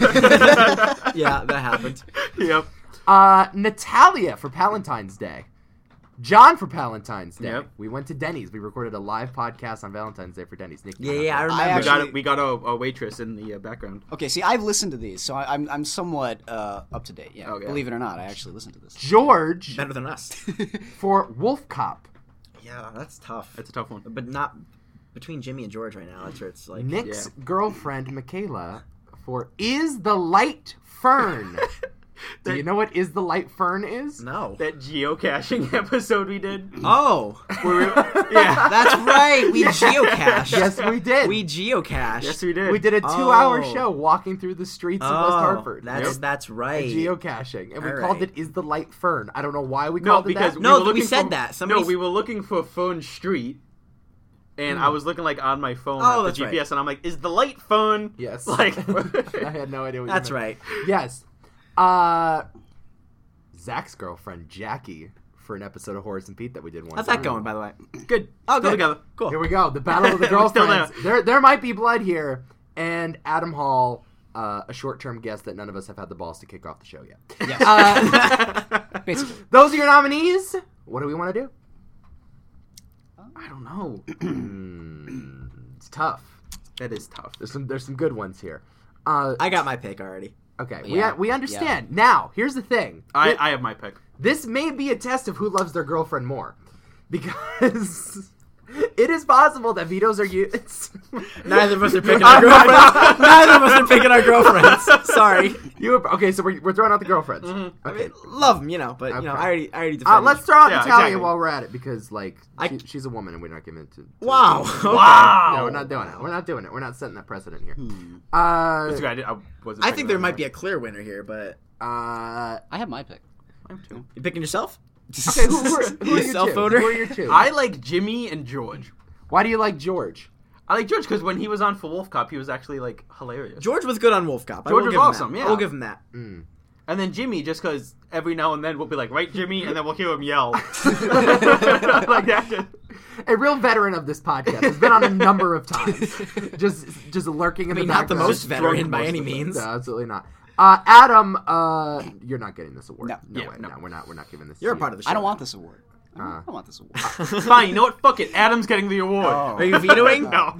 Yeah, that happened. Yep. Uh, Natalia for Valentine's Day. John for Valentine's Day. Yep. We went to Denny's. We recorded a live podcast on Valentine's Day for Denny's. Nick, Yeah, yeah, I remember. I We actually- got we got a, a waitress in the uh, background. Okay, see, I've listened to these, so I, I'm I'm somewhat uh, up to date. Yeah, Okay. believe it or not, I actually listened to this. George Better than us. for Wolf Cop. Yeah, that's tough. That's a tough one. But not between Jimmy and George right now. That's where it's like. Nick's yeah. girlfriend, Michaela, for Is the Light Fern. Do you know what Is the Light Fern is? No. That geocaching episode we did. Oh, Where we, yeah, that's right. We geocached. Yes, we did. We geocached. yes we did. We did a two-hour Oh. show walking through the streets of Oh, West Hartford. that's Yep. that's right. Geocaching, and we All called right. it "Is the Light Fern." I don't know why we No, called it because that. No, were we looking said for- that. No, Somebody's- we were looking for Phone Street, and I was looking like on my phone Oh, at the that's G P S, right. and I'm like, "Is the light phone?" Yes, Like, I had no idea what That's you meant. right. Yes, uh, Zach's girlfriend Jackie for an episode of Horace and Pete that we did once. How's that going, by the way? good. Oh, Still good. together. Cool. Here we go. The battle of the We're still girlfriends. there, there might be blood here, and Adam Hall. Uh, a short-term guest that none of us have had the balls to kick off the show yet. Yes. Uh, Basically. those are your nominees. What do we want to do? I don't know. It's tough. That is tough. There's some there's some good ones here. Uh, I got my pick already. okay, Yeah, we we understand. Now, here's the thing. I, Thi- I have my pick. this may be a test of who loves their girlfriend more, because it is possible that vetoes are used. Neither of us are picking our girlfriends. Neither of us are picking our girlfriends. Sorry. You were- okay? So we're, we're throwing out the girlfriends. Mm-hmm. I Okay. mean, love them, you know, but you know, Okay. I already, I already defended. Uh, let's throw out Yeah, Natalia exactly. while we're at it, because like I- she, she's a woman and we're not giving it to. to Wow. to- Wow. No, we're not doing it. We're not doing it. We're not setting that precedent here. Hmm. Uh, That's good. I, did, I wasn't. I think there might be a clear winner here, but uh, I have my pick. I'm too. you picking yourself? okay, who, who, are, who are your Yourself, two? voter? Who are your two? I like Jimmy and George. Why do you like George? I like George because when he was on for Wolf Cop, he was actually like hilarious. George was good on Wolf Cop. I George will was give him awesome, that. yeah. I will give him that. Mm. And then Jimmy, just because every now and then we'll be like, "Right, Jimmy," and then we'll hear him yell like that. A real veteran of this podcast has been on a number of times, just just lurking in I mean, the not the background. most veteran drunk by most any of it. means. No, absolutely not. Uh, Adam, uh, you're not getting this award. No. no Yeah, way. no. No. we're not. We're not giving this. You're a to part you. of the show. I don't want this award. I don't, Uh. I don't want this award. Fine, you know what? Fuck it. Adam's getting the award. Are you vetoing? No.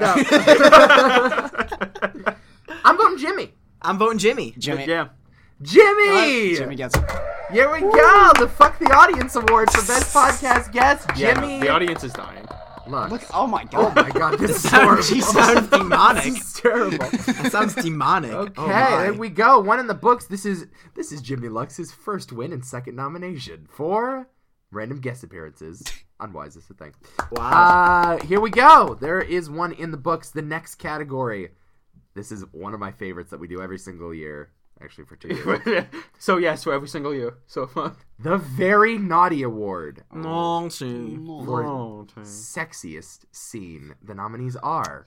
I'm voting Jimmy. I'm voting Jimmy. Jimmy. Yeah. Jimmy. Jimmy gets it. Here we go. The Fuck the Audience Award for Best Podcast Guest. Yeah, Jimmy. the audience is dying. Look. Look, oh my Oh god. my God. This is Sounds, horrible. she sounds demonic. This is terrible. That sounds demonic. Okay, Oh my. there we go. One in the books. This is this is Jimmy Lux's first win and second nomination for random guest appearances on Why Is This a Thing? Wow. Uh, here we go. There is one in the books. The next category. This is one of my favorites that we do every single year. actually, for two years. So yes, for every single year so far. The Very Naughty Award Long soon. for Oh, dang. sexiest scene. The nominees are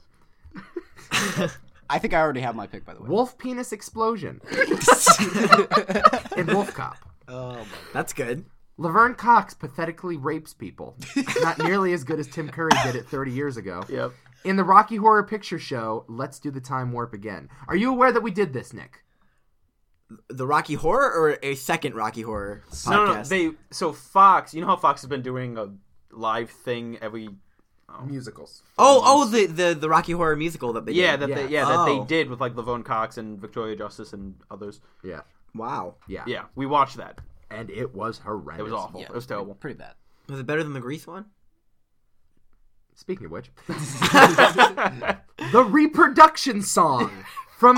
I think I already have my pick, by the way. Wolf Penis Explosion and Wolf Cop. Oh, my. That's good. Laverne Cox pathetically rapes people. Not nearly as good as Tim Curry did it thirty years ago. Yep. In the Rocky Horror Picture Show, Let's Do the Time Warp Again. Are you aware that we did this, Nick? The Rocky Horror or a second Rocky Horror podcast? No, no, no, they so Fox. You know how Fox has been doing a live thing every. Musicals. oh, oh, the, the the Rocky Horror musical that they Yeah, did. that Yeah. They, yeah, that Oh. they did with like Laverne Cox and Victoria Justice and others. Yeah. Wow. Yeah. Yeah, we watched that. And it was horrendous. It was awful. Yeah, it was terrible. Pretty bad. Was it better than the Grease one? Speaking of which, the reproduction song from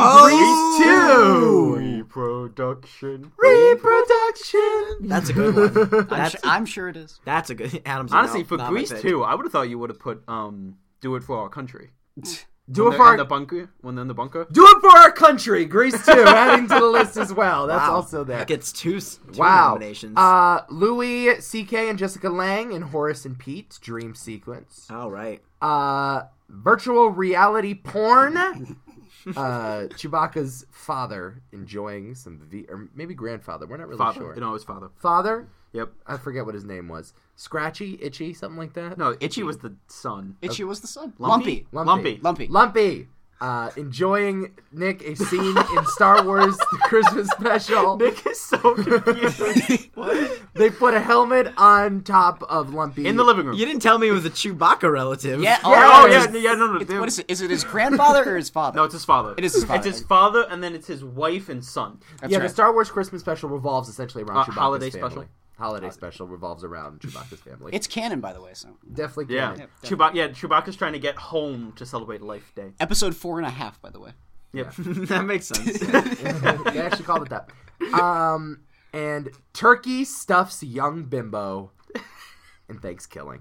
Oh! Grease Reproduction. two. Reproduction. That's a good one. I'm, That's su- I'm sure it is. that's a good. Adam's Honestly, no, for not my Grease pick. two, I would have thought you would have put um, "Do It for Our Country." Do When it they're for in the our, bunker. When they're in the bunker. do it for our country. Grease two, adding to the list as well. That's Wow. also there. That gets two, s- two Wow. nominations. Uh, Louis C K and Jessica Lange in Horace and Pete Dream Sequence. All right. Uh, virtual reality porn. uh, Chewbacca's father enjoying some V, or maybe grandfather. We're not really Father. sure. No, his father. Father. Yep. I forget what his name was. Scratchy, Itchy, something like that. No, Itchy was the son. Itchy was the son. Lumpy? Lumpy. Lumpy. Lumpy. Lumpy. Lumpy. Uh, enjoying Nick a scene in Star Wars the Christmas special. Nick is so confused. They put a helmet on top of Lumpy In the living room. You didn't tell me it was a Chewbacca relative. Yeah. Yeah, oh, yeah, it's- yeah, no, no. It's, they- what is it? Is it his grandfather or his father? No, it's his father. It is his father. It's his father, and then it's his wife and son. That's yeah, right. the Star Wars Christmas special revolves essentially around Uh, Chewbacca's holiday family. special? Holiday special revolves around Chewbacca's family. It's canon, by the way. So definitely Yeah. canon. Chewbacca. Yeah, Chewbacca's trying to get home to celebrate Life Day. episode four and a half, by the way. Yep. That makes sense. They actually called it that. Um, and Turkey stuffs young bimbo and thanks killing.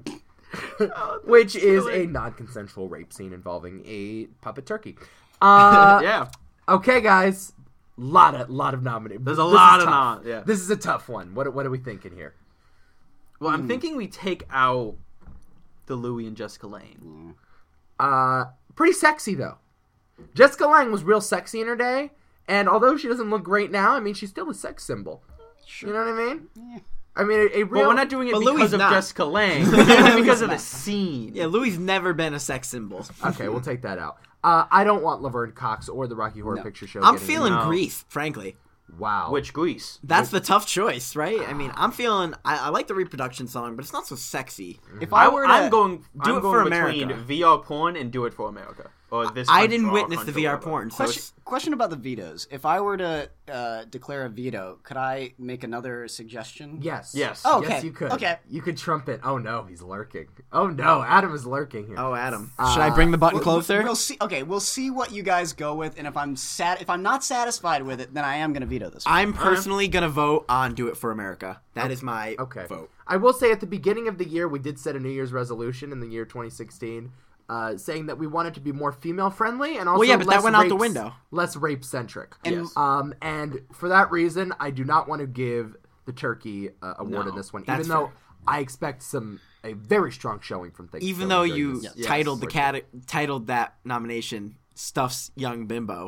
Which is a non-consensual rape scene involving a puppet turkey. Uh, yeah. Okay, guys. Lot of lot of nominated. There's a This is lot of tough. nom- yeah. This is a tough one. What what are we thinking here? Well, I'm thinking we take out the Louis and Jessica Lange. Uh, pretty sexy though. Jessica Lange was real sexy in her day, and although she doesn't look great now, I mean she's still a sex symbol. Sure. You know what I mean? Yeah. I mean, a, a real. But we're not doing it But because Louis of not. Jessica Lange. We're doing it because of the scene. Yeah, Louis never been a sex symbol. Okay, we'll take that out. Uh, I don't want Laverne Cox or the Rocky Horror No. Picture Show. I'm getting feeling No. Grease, frankly. wow. Which Grease? That's the tough choice, right? I mean, I'm feeling. I, I like the reproduction song, but it's not so sexy. If I, I were to, I'm going. Do I'm it going for between America. V R porn and Do It for America. Or this. I Country- didn't or witness the Country V R or whatever. porn, so question, it's, question about the vetoes. If I were to uh, declare a veto, could I make another suggestion? Yes. Yes. Oh, Yes, okay. you could. Okay. You could trumpet. Oh no, he's lurking. Oh no, Adam is lurking here. oh, Adam. Uh, Should I bring the button We'll- closer? We'll see. Okay, we'll see what you guys go with, and if I'm sat, if I'm not satisfied with it, then I am going to veto this. one. I'm personally gonna vote on "Do It for America." That is my Okay. vote. I will say at the beginning of the year, we did set a New Year's resolution in the year twenty sixteen, uh, saying that we wanted to be more female friendly and also Well, yeah, but that less went out the rape- window. less rape centric. And- Yes. Um, and for that reason, I do not want to give the turkey uh, award No, in this one, that's even though fair. I expect some a very strong showing from things. Even though you Yes. titled the Yes. cat titled that nomination "Stuffs Young Bimbo."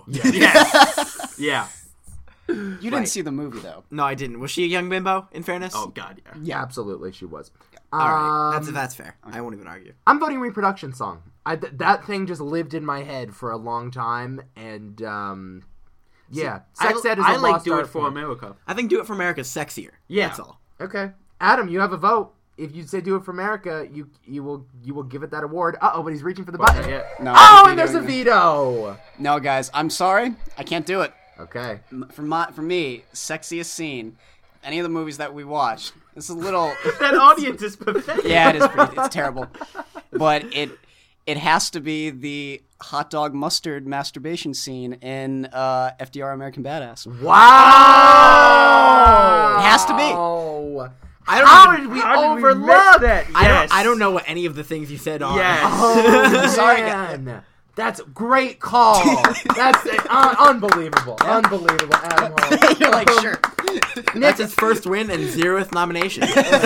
Yes. Yeah. you didn't Right. see the movie though. No, I didn't. Was she a young bimbo? In fairness. Oh God. Yeah. Yeah, absolutely, she was. all right. That's Um, that's fair. I won't even argue. I'm voting reproduction song. I, th- that thing just lived in my head for a long time, and um, yeah, sex I, ed is a I like lost Do It art for form. America. I think "Do It for America" is sexier. Yeah. That's all. Okay, Adam, you have a vote. If you say "Do It for America," you you will you will give it that award. Uh oh, but he's reaching for the button. Yeah. No. Oh, I'm and there's a vetoing it. veto. No, guys, I'm sorry, I can't do it. Okay. M- For my, for me, sexiest scene, any of the movies that we watched. This is a little. That audience is pathetic. Yeah, it is. Pretty, it's terrible, but it it has to be the hot dog mustard masturbation scene in uh, F D R American Badass. Wow. It has to be. Oh. I don't How even- did we How did we overlook miss that? I Yes. don't. I don't know what any of the things you said are. Yes. Oh, Sorry, man. That's a great call. That's uh, unbelievable. Unbelievable, Adam Hall. You're like, sure. That's his first win and zeroth nomination.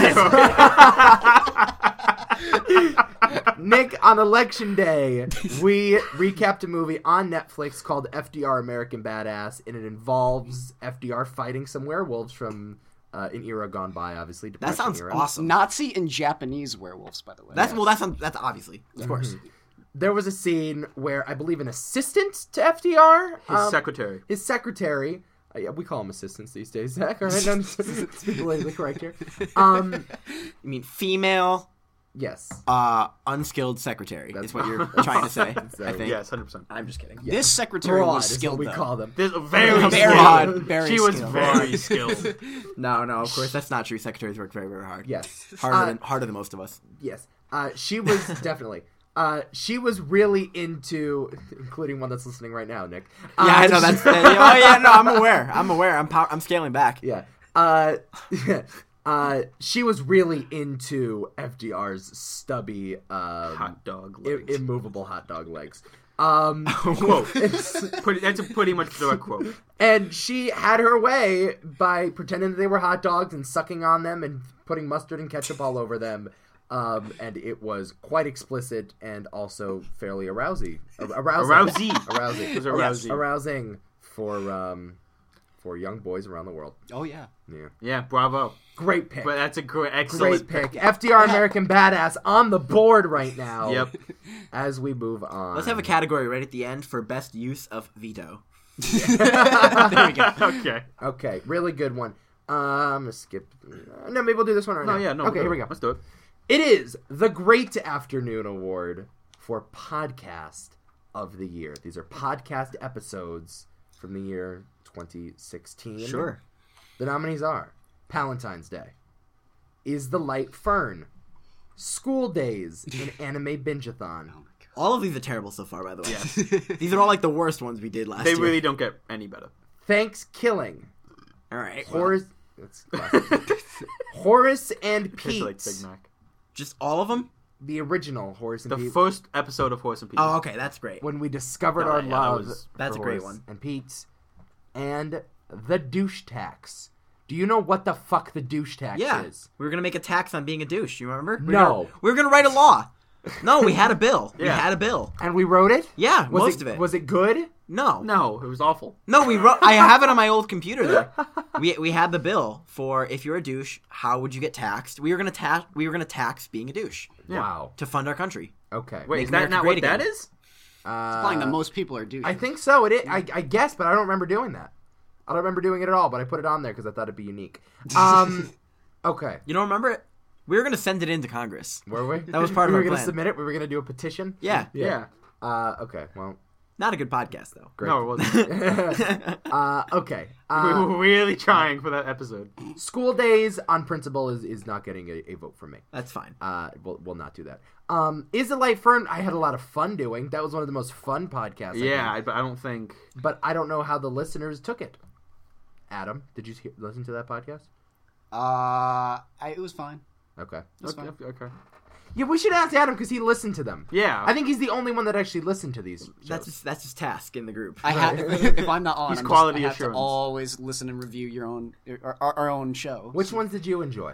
Nick, on election day, we recapped a movie on Netflix called F D R American Badass, and it involves F D R fighting some werewolves from uh, an era gone by, obviously. That Depression sounds era. awesome. Nazi and Japanese werewolves, by the way. That's well. That's that's obviously, of course. There was a scene where I believe an assistant to F D R, His um, secretary. his secretary, uh, yeah, we call them assistants these days, Zach. All right, I'm to be politically correct here. Um, You mean female, yes. uh, unskilled secretary That's- is what you're trying to say. So, I think. Yes, one hundred percent. I'm just kidding. This secretary Broad was is what skilled, we though. call them. This very Very, skilled. very She was skilled. very skilled. No, no, of course that's not true. Secretaries work very, very hard. Yes. Harder Uh, than harder than most of us. Yes. Uh, she was definitely. Uh, she was really into, including one that's listening right now, Nick. Uh, Yeah, I know that's. Uh, oh yeah, no, I'm aware. I'm aware. I'm pow- I'm scaling back. Yeah. Uh, uh, she was really into F D R's stubby, um, Hot dog i- legs. immovable hot dog legs. Um, Quote. Pretty, that's a pretty much direct quote. and she had her way by pretending that they were hot dogs and sucking on them and putting mustard and ketchup all over them. Um, and it was quite explicit and also fairly arousing. Ar- arousing. Arousing. Arousing. It was Yes, arousing. arousing for um, for young boys around the world. Oh, yeah. Yeah. Yeah, bravo. Great pick. But that's a great, Great excellent pick. F D R American Badass on the board right now. Yep. As we move on. Let's have a category right at the end for best use of veto. There we go. Okay. Okay, really good one. Uh, I'm gonna skip. No, maybe we'll do this one right No, now. yeah, no. Okay, we'll here do we it. go. Let's do it. It is the Great Afternoon Award for Podcast of the Year. These are podcast episodes from the year twenty sixteen. Sure. The nominees are Palentine's Day, Is the Light Fern, School Days, and Anime Binge-a-thon. All of these are terrible so far, by the way. These are all like the worst ones we did last They year. really don't get any better. Thanks Killing, All right. Horace, that's classic. Horace and Tastes like Pete's, Big Mac. Just all of them? the original Horace and The Pete. first episode of Horse and Pete. Oh, okay. That's great. When we discovered Oh, our yeah, that love was- that's for a great Horace one. and Pete's, and the douche tax. Do you know what the fuck the douche tax Yeah. is? We were going to make a tax on being a douche. You remember? We No. Were gonna, we were going to write a law. No, we had a bill. We Yeah. had a bill. And we wrote it? Yeah, Was most it, of it. Was it good? No. No, it was awful. No, we wrote. I have it on my old computer there. We we had the bill for if you're a douche, how would you get taxed? We were gonna tax. We were gonna tax being a douche Yeah. Wow. to fund our country. Okay. Wait, Make is that America not great what that again. is? uh, Implying that most people are douches. I think so. It is. I, I guess, but I don't remember doing that. I don't remember doing it at all, but I put it on there because I thought it'd be unique. Um, okay. You don't remember it? We were gonna send it into Congress. Were we? That was part of we our were gonna plan. submit it. We were gonna do a petition. Yeah. Yeah. Uh, okay. Well. Not a good podcast though. Great. No, it wasn't. uh, okay. we Uh, were really trying for that episode. School Days on principle is, is not getting a, a vote from me. That's fine. Uh, we'll, we'll not do that. Um, Is the Light Fern? I had a lot of fun doing. That was one of the most fun podcasts. I Yeah, I, think. but I don't think. but I don't know how the listeners took it. Adam, did you he- listen to that podcast? Uh, I, it was fine. Okay. It's Okay, fine. okay. Yeah, we should ask Adam because he listened to them. Yeah. I think he's the only one that actually listened to these. That's shows. his, that's his task in the group. I have, if, if I'm not on, He's I'm quality just, I have assurance. to always listen and review your own, our, our, our own show. Which ones did you enjoy?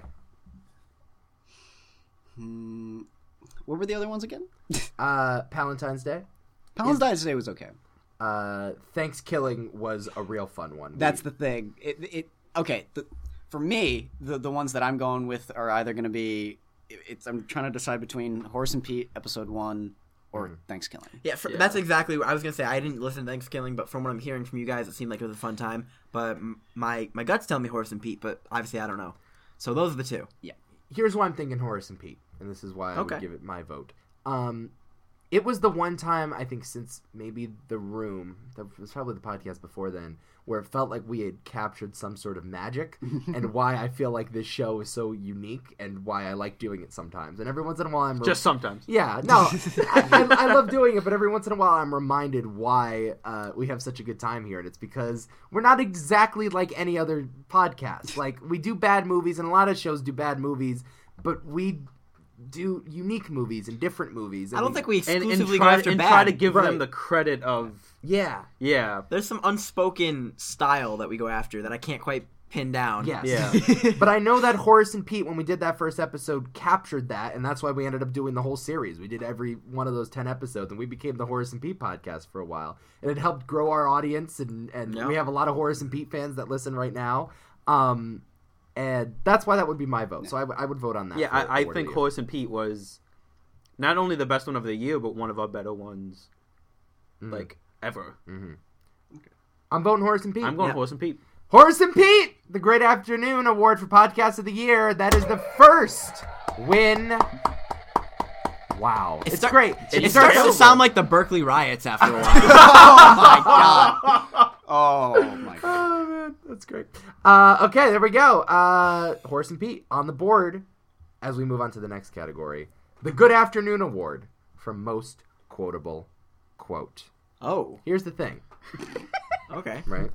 Hmm, what were the other ones again? Uh, Palentine's Day. Valentine's Day was okay. Uh, Thanksgiving was a real fun one. That's We- the thing. It, it okay. The, for me, the the ones that I'm going with are either going to be. it- It's I'm trying to decide between Horace and Pete episode one or Mm. Thanksgiving. Yeah, for, Yeah. that's exactly what I was gonna say. I didn't listen to Thanksgiving, but from what I'm hearing from you guys, it seemed like it was a fun time. But m- my my guts tell me Horace and Pete, but obviously I don't know. So those are the two. Here's why I'm thinking Horace and Pete, and this is why I Okay. would give it my vote. Um, it was the one time I think since maybe The Room, that was probably the podcast before then, where it felt like we had captured some sort of magic, and why I feel like this show is so unique, and why I like doing it sometimes. And every once in a while, I'm Just sometimes. yeah, no, I, I, I love doing it, but every once in a while I'm reminded why uh, we have such a good time here, and it's because we're not exactly like any other podcast. Like, we do bad movies, and a lot of shows do bad movies, but we do unique movies and different movies. I don't think we and, exclusively and try, go after and bad. try to give Right. them the credit of Yeah. yeah. There's some unspoken style that we go after that I can't quite pin down. Yes. Yeah. But I know that Horace and Pete, when we did that first episode, captured that, and that's why we ended up doing the whole series. We did every one of those ten episodes, and we became the Horace and Pete podcast for a while. And it helped grow our audience, and, and Yeah. we have a lot of Horace and Pete fans that listen right now. Um, and that's why that would be my vote. So I, w- I would vote on that. Yeah, for I, I Award of think the Year. Horace and Pete was not only the best one of the year, but one of our better ones, Mhm. like ever. I'm voting Horace and Pete. I'm going Yeah. Horace and Pete. Horace and Pete, the Great Afternoon Award for Podcast of the Year. That is the first win. Wow. It's start- great. It, It starts to over. sound like the Berkeley riots after a while. Oh my god. Oh my god. Oh, man. That's great. Uh, okay, there we go. Uh, Horace and Pete on the board as we move on to the next category. The Good Afternoon Award for Most Quotable Quote. Oh, Here's the thing, okay. right?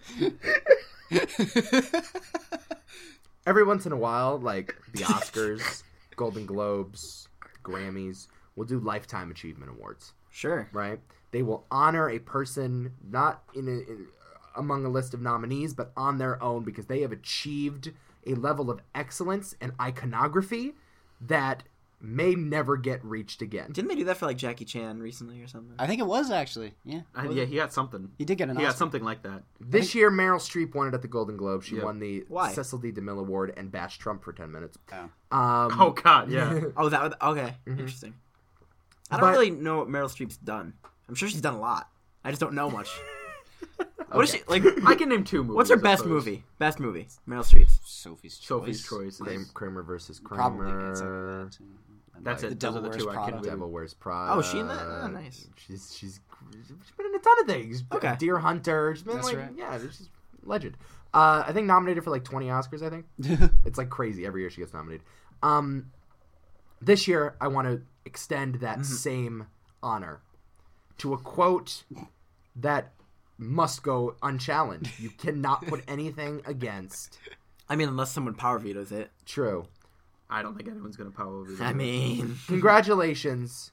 Every once in a while, like the Oscars, Golden Globes, Grammys, will do Lifetime Achievement Awards, Sure. right? They will honor a person not in, a, in among a list of nominees, but on their own because they have achieved a level of excellence and iconography that may never get reached again. Didn't they do that for like Jackie Chan recently or something? I think it was actually. Yeah. Uh, yeah, he got something. He did get an He got Oscar. something like that. This year, Meryl Streep won it at the Golden Globe. She Yep. won the Why? Cecil D. DeMille Award and bashed Trump for ten minutes. Oh. Um, Oh God, yeah. Oh, that was, okay. Interesting. I don't But- really know what Meryl Streep's done. I'm sure she's done a lot. I just don't know much. What is she like? I can name two movies. What's her I best suppose. movie? Best movie. Meryl Streep's. Sophie's Choice. Sophie's Choice. Kramer, is- Kramer versus Kramer. Probably answer that too. And, That's like, it. The Those Devil are the Wears two I Prada. can do. Devil Wears Prada. Oh, is she in that? Oh, nice. She's she's she's been in a ton of things. Okay. Deer Hunter. She's been That's like right. yeah, she's legend. Uh, I think nominated for like twenty Oscars. I think it's like crazy every year she gets nominated. Um, this year I want to extend that same honor to a quote that must go unchallenged. You cannot put anything against. I mean, unless someone power vetoes it. True. I don't think anyone's gonna power over. I mean, Congratulations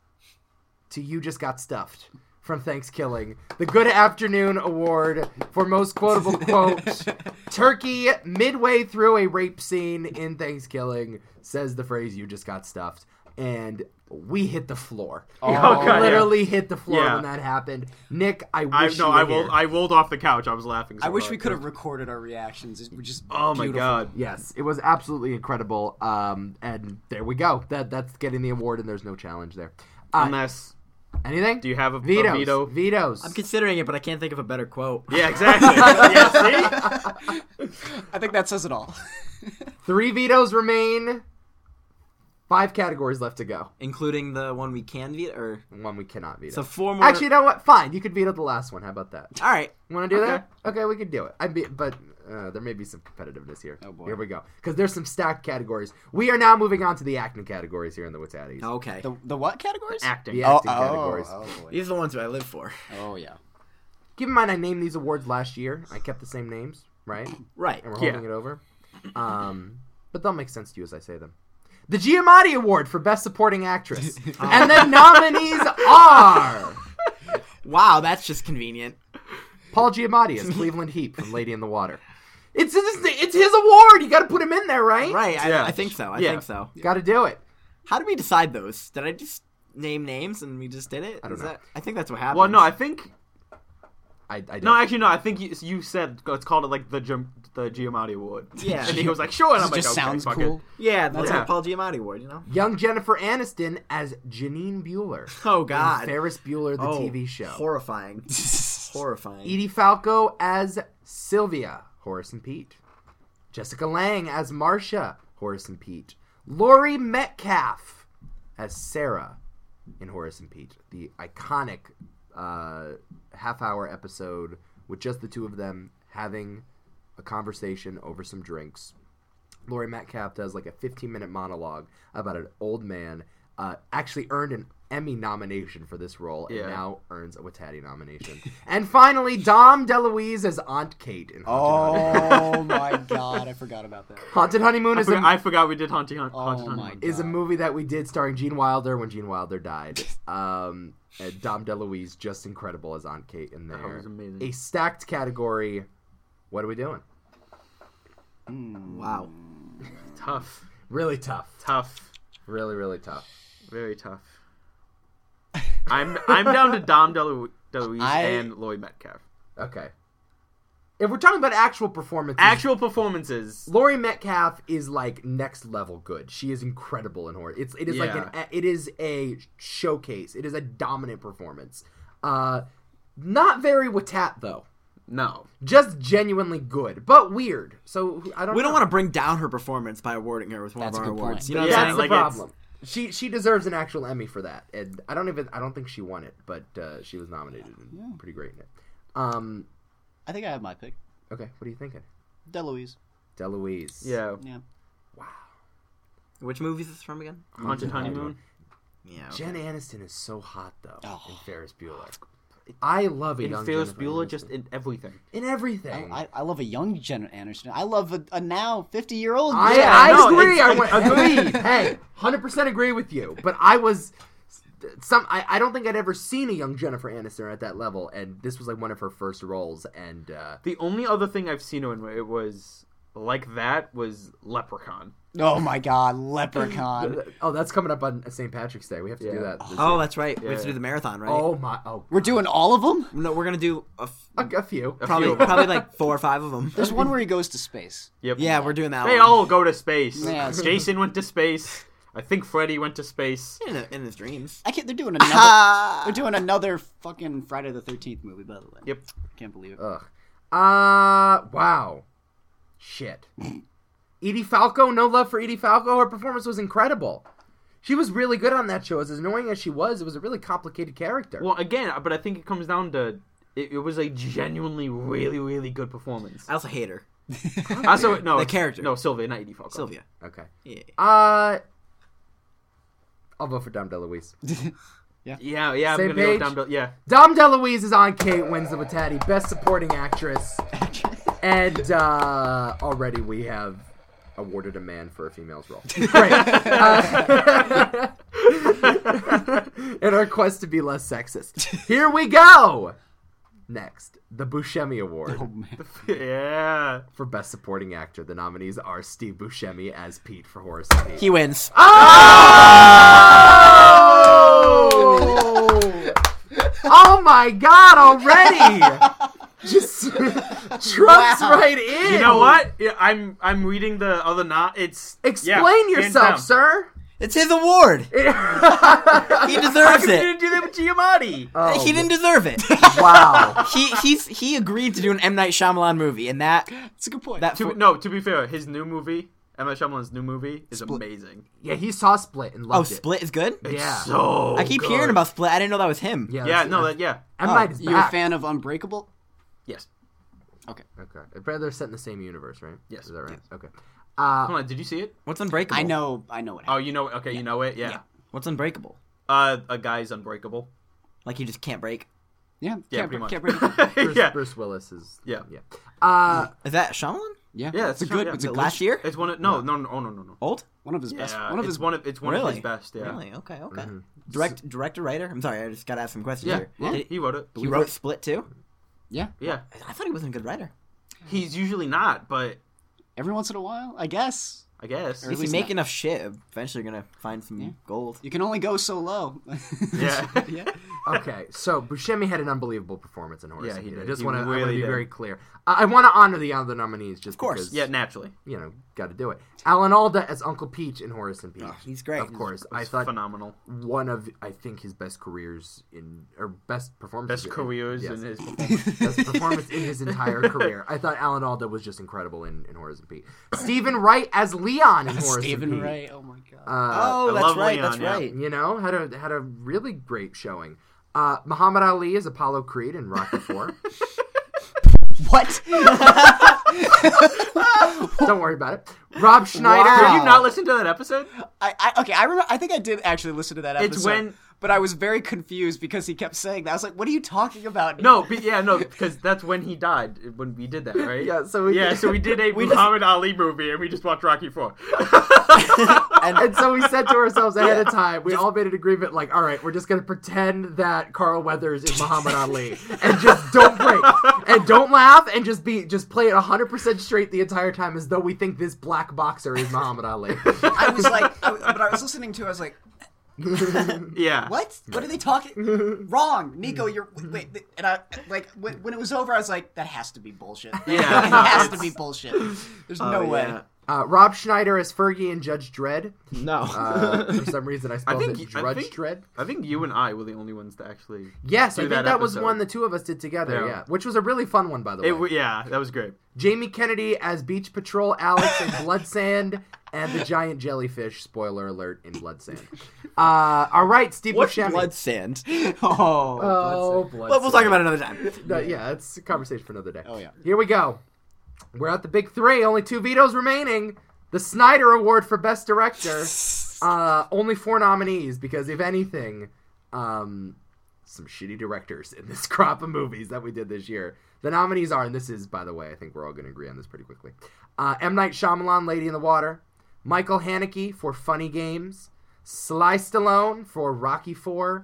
to You Just Got Stuffed from Thanksgiving. The Good Afternoon Award for Most Quotable Quote. Turkey, midway through a rape scene in Thanksgiving, says the phrase, "You just got stuffed." And we hit the floor. Oh, God, yeah. Literally hit the floor Yeah. when that happened. Nick, I I wish no, you I were rolled. here. I rolled off the couch. I was laughing. So I wish hard. we could have recorded our reactions. It was just Oh my beautiful. God. Yes, it was absolutely incredible. Um, and there we go. That That's getting the award, and there's no challenge there. Uh, Unless, anything? do you have a, a Vetoes. veto? Vetoes. I'm considering it, but I can't think of a better quote. Yeah, exactly. yeah, see? I think that says it all. Three vetoes remain. Five categories left to go. Including the one we can veto, or One we cannot veto. so four more. Actually, you know what? Fine. You could veto the last one. How about that? all right. Want to do Okay. that? Okay, we can do it. I be, but uh, there may be some competitiveness here. Oh, boy. Here we go. Because there's some stacked categories. We are now moving on to the acting categories here in the Whatsaddies. Okay. The, the what categories? Acting. The Oh, acting categories. oh, oh, boy. These are the ones that I live for. Oh, yeah. Keep in mind, I named these awards last year. I kept the same names, right? Right. And we're Yeah. holding it over. Um, but they'll make sense to you as I say them. The Giamatti Award for Best Supporting Actress. And the nominees are Wow, that's just convenient. Paul Giamatti as Cleveland Heap from Lady in the Water. It's his, it's his award. You got to put him in there, right? Right. I, Yeah. I think so. I Yeah. think so. Got to do it. How did we decide those? Did I just name names and we just did it? I don't Is know. That, I think that's what happened. Well, no, I think I, I don't. no, actually no. I think you, you said it's called it like the Gim, the Giamatti Award. Yeah. and he was like, sure, and I'm It like, just okay, sounds fuck cool. it. Yeah, that's Yeah. the Paul Giamatti Award, you know? Young Jennifer Aniston as Janine Bueller. Oh, in God. Ferris Bueller, the oh, T V show. Horrifying. Horrifying. Edie Falco as Sylvia, Horace and Pete. Jessica Lange as Marcia, Horace and Pete. Laurie Metcalf as Sarah in Horace and Pete. The iconic uh, half-hour episode with just the two of them having a conversation over some drinks. Laurie Metcalf does like a fifteen-minute monologue about an old man uh, actually earned an Emmy nomination for this role, and Yeah. now earns a Watati nomination. And finally, Dom DeLuise as Aunt Kate in Haunted Honeymoon. Oh my god, I forgot about that. Haunted Honeymoon I is forgot, a, I forgot we did Haunted, Haunted Oh Haunted my Honeymoon. God. is a movie that we did starring Gene Wilder when Gene Wilder died. Um, and Dom DeLuise, just incredible as Aunt Kate in there. That was amazing. A stacked category. What are we doing? Wow. Tough. Really tough. Tough. Really, really tough. Very tough. I'm I'm down to Dom DeLu- DeLuise I- and Lloyd Metcalf. Okay. If we're talking about actual performances, Actual performances. Laurie Metcalf is like next level good. She is incredible in horror. It's it is like Yeah. an it is a showcase. It is a dominant performance. Uh, not very Watat though. No. Just genuinely good, but weird. So I don't. We know. don't want to bring down her performance by awarding her with one That's of a our good awards. point. You know what Yeah, I'm That's saying? the like, it's- problem. She she deserves an actual Emmy for that, and I don't even I don't think she won it, but uh, she was nominated and pretty great in it. Um, I think I have my pick. okay, what are you thinking, DeLuise. DeLuise? Yeah. Yeah. Which movie is this from again? Haunted Honeymoon. Yeah. okay. Jen Aniston is so hot though Oh. in Ferris Bueller. I love a In young Ferris Jennifer Bueller, Aniston. just in everything. in everything. I, I love a young Jen Anderson. I love a, a now fifty-year-old. I, Yeah, I no, agree. it's- I went, agreed. Hey, one hundred percent agree with you. But I was some. I, I don't think I'd ever seen a young Jennifer Aniston at that level, and this was like one of her first roles. And uh, The only other thing I've seen her in where it was like that was Leprechaun. Oh my god, Leprechaun. oh, that's coming up on Saint Patrick's Day. We have to do Yeah. that. this Oh, year. that's right. We have to Yeah. do the marathon, right? Oh my. Oh, We're doing all of them? No, we're gonna do a f- a, a few. A probably few of them. probably like four or five of them. There's one where he goes to space. Yep. Yeah, we're doing that They one. all go to space. Yeah, it's- Jason went to space. I think Freddy went to space. in, in his dreams. I can't. They're doing another. Ah! they're doing another fucking Friday the thirteenth movie. By the way. Yep. Can't believe it. Ugh. Uh. Wow. Shit. Edie Falco. No love for Edie Falco. Her performance was incredible. She was really good on that show. As annoying as she was, it was a really complicated character. Well, again, but I think it comes down to it, it was a genuinely really really good performance. I also hate her. Also, no, The it's- character. No, Sylvia, not Edie Falco. Sylvia. Okay. Yeah. Uh. I'll vote for Dom DeLuise. Yeah, yeah, I'm Same gonna page? go down to yeah. Dom DeLuise is on Kate, wins the Watati Best Supporting Actress. And uh, already we have awarded a man for a female's role. Great. Uh, in our quest to be less sexist. Here we go! Next, the Buscemi Award. Oh man. Yeah. For Best Supporting Actor, the nominees are Steve Buscemi as Pete for Horace and Pete. He wins. Oh! Oh my god, already! Just trumps Wow. right in. You know what? Yeah, I'm I'm reading the other not. It's Explain yeah, hands yourself, down. sir. It's his award. He How deserves come you it. didn't do that with Giamatti? Oh, He didn't deserve it. wow. he he's he agreed to do an M Night Shyamalan movie, and that That's a good point. that To, for- no, to be fair, his new movie, M. Night Shyamalan's new movie, is Split. amazing. Yeah, he saw Split and oh loved it. Split is good. It's Yeah. so I keep good. hearing about Split. I didn't know that was him. Yeah, Yeah, that's- no, that yeah, M. Oh, Night is you a back. fan of Unbreakable? yes. Okay. Okay. But they're set in the same universe, right? Yes. Is that right? Okay. Uh, Hold on, did you see it? What's Unbreakable? I know. I know what Oh, happened. you know, okay, you know it, yeah. Yeah. What's Unbreakable? Uh, a guy's unbreakable. Like he just can't break. Yeah. Yeah, can't, pretty much. Can't break it. Bruce, yeah, Bruce Willis is. Yeah. Yeah. Uh, Is that Shyamalan? Yeah. Yeah, It's a it's good. yeah. It's a The good, last year? it's one of no, no, no, oh, no, no, no. Old? one of his best. Yeah, One of it's his. one of it's one Really? of his best. Yeah, Really? Okay. Okay. Mhm. Direct director writer. I'm sorry. I just gotta ask some questions yeah, here. yeah. Did- He wrote it. he wrote Split too. Yeah. Yeah, I thought he wasn't a good writer. he's usually not, but Every once in a while, I guess. I guess. Or at If you least make not- enough shit, eventually you're gonna find some Yeah. gold. You can only go so low. Yeah. yeah. okay, so Buscemi had an unbelievable performance in Horace. Yeah, and he Pete. I did. just He want to really be did. very clear. I, I want to honor the other nominees just Of course. because, Yeah, naturally. you know, got to do it. Alan Alda as Uncle Peach in Horace and Pete. Oh, he's great. Of course, I It's thought phenomenal. one of I think his best careers in or best performances. Best in- careers yes. in his performance. Best performance in his entire career. I thought Alan Alda was just incredible in, in Horace and Pete. Stephen Wright as Leon in Horace and Stephen Pete. Wright. Oh my god. Uh, Oh, I that's love right. Leon, that's yeah. right. you know, had a had a really great showing. Uh, Muhammad Ali as Apollo Creed in Rocky Four. what? Don't worry about it. Rob Schneider. Did you Wow. not listen to that episode? I, I okay. I remember. I think I did actually listen to that episode. It's when- but I was very confused because he kept saying that. I was like, "What are you talking about?" No, but yeah, no, because that's when he died. When we did that, right? Yeah, so we- yeah, so we did a We just- Muhammad Ali movie, and we just watched Rocky Four. And, And so we said to ourselves ahead of time, we all made an agreement, like, all right, we're just going to pretend that Carl Weathers is Muhammad Ali. And just don't break. And don't laugh, and just be just play it one hundred percent straight the entire time as though we think this black boxer is Muhammad Ali. I was like, I, but I was listening to. it, I was like, yeah. "What? What are they talking? Wrong, Nico. You're wait." And I like when, when it was over, I was like, "That has to be bullshit. Yeah. it has to be bullshit. There's oh, no way." yeah. Uh, Rob Schneider as Fergie and Judge Dredd. No. Uh, for some reason, I spelled think it y- I Drudge think- Dredd. I think you and I were the only ones to actually. Yes, I do think that, that was episode. one the two of us did together, yeah. Yeah. Which was a really fun one, by the way. It, w- yeah, that was great. Jamie Kennedy as Beach Patrol Alex in Blood Sand, and the giant jellyfish, spoiler alert, in Blood Sand. Uh, all right, Steve What's Buscemi. blood sand? Oh, Oh, Blood But we'll Sand. talk about it another time. No, yeah, it's a conversation for another day. Oh, yeah. Here we go. We're at the big three. Only two vetoes remaining. The Snyder Award for Best Director. Uh, only four nominees because, if anything, um, some shitty directors in this crop of movies that we did this year. The nominees are, and this is, by the way, I think we're all going to agree on this pretty quickly. Uh, M. Night Shyamalan, Lady in the Water. Michael Haneke for Funny Games. Sly Stallone for Rocky four.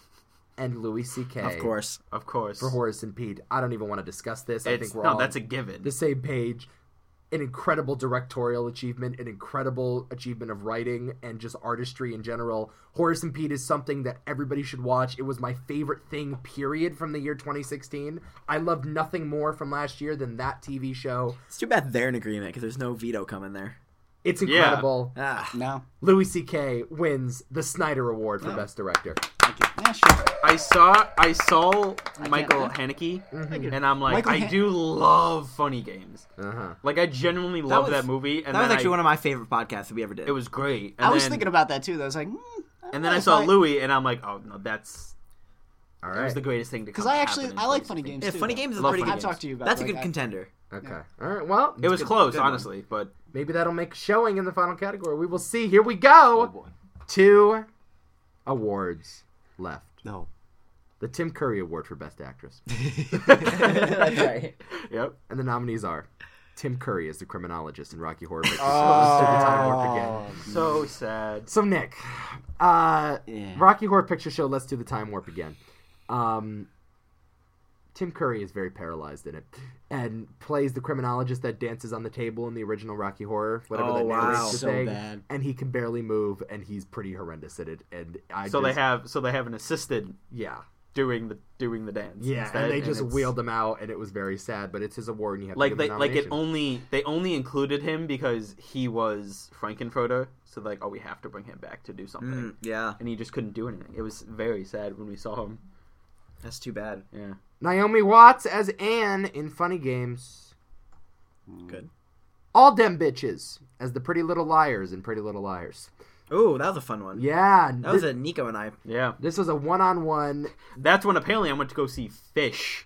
And Louis C K Of course. Of course. for Horace and Pete. I don't even want to discuss this. I It's, think we're no, all that's a given. the same page. An incredible directorial achievement, an incredible achievement of writing, and just artistry in general. Horace and Pete is something that everybody should watch. It was my favorite thing, period, from the year twenty sixteen. I loved nothing more from last year than that T V show. It's too bad they're in agreement because there's no veto coming there. It's Yeah. incredible. Ah. no. Louis C K wins the Snyder Award for Best Director. Thank you. Yeah, sure. I saw I saw Michael can't- Haneke, Mm-hmm. and I'm like, Michael I Han- do love Funny Games. Uh-huh. Like, I genuinely love was- that movie. And That was then actually I, one of my favorite podcasts that we ever did. It was great. And I was then, thinking about that too. Though I was like, mm, I And then I don't know saw if Louis, and I'm like, oh no, that's All that right. was the greatest thing to because come I actually happen in I like twenty funny sixteen. games. yeah, too, Funny though. Games is a Love pretty Funny good. I've talked to you about. That's a like, good I- contender. Okay. All right. Well, It was good- close, good one. honestly, but maybe that'll make a showing in the final category. We will see. Here we go. Oh boy. Two awards left. No. The Tim Curry Award for Best Actress. That's right. yep. And the nominees are Tim Curry as the criminologist in Rocky Horror Picture Show. Oh. Let's do the time warp again. So sad. So, Nick, uh, Yeah. Rocky Horror Picture Show, let's do the time warp again. Um, Tim Curry is very paralyzed in it and plays the criminologist that dances on the table in the original Rocky Horror, whatever Oh, that wow. narrates the So thing. bad. And he can barely move, and he's pretty horrendous at it. And I So just, they have so they have an assistant yeah. doing the doing the dance. Yeah, instead, and they just it's- wheeled him out, and it was very sad. But it's his award, and you have to like give they him a like it nomination. only they only included him because he was Frankenfurter. So like, oh, we have to bring him back to do something, Mm, yeah, and he just couldn't do anything. It was very sad when we saw him. that's too bad. Yeah. Naomi Watts as Anne in Funny Games. Good. All Dem Bitches as the Pretty Little Liars in Pretty Little Liars. Oh, that was a fun one. Yeah, That was thi- a Nico and I. Yeah. this was a one-on-one. That's when apparently I went to go see Fish.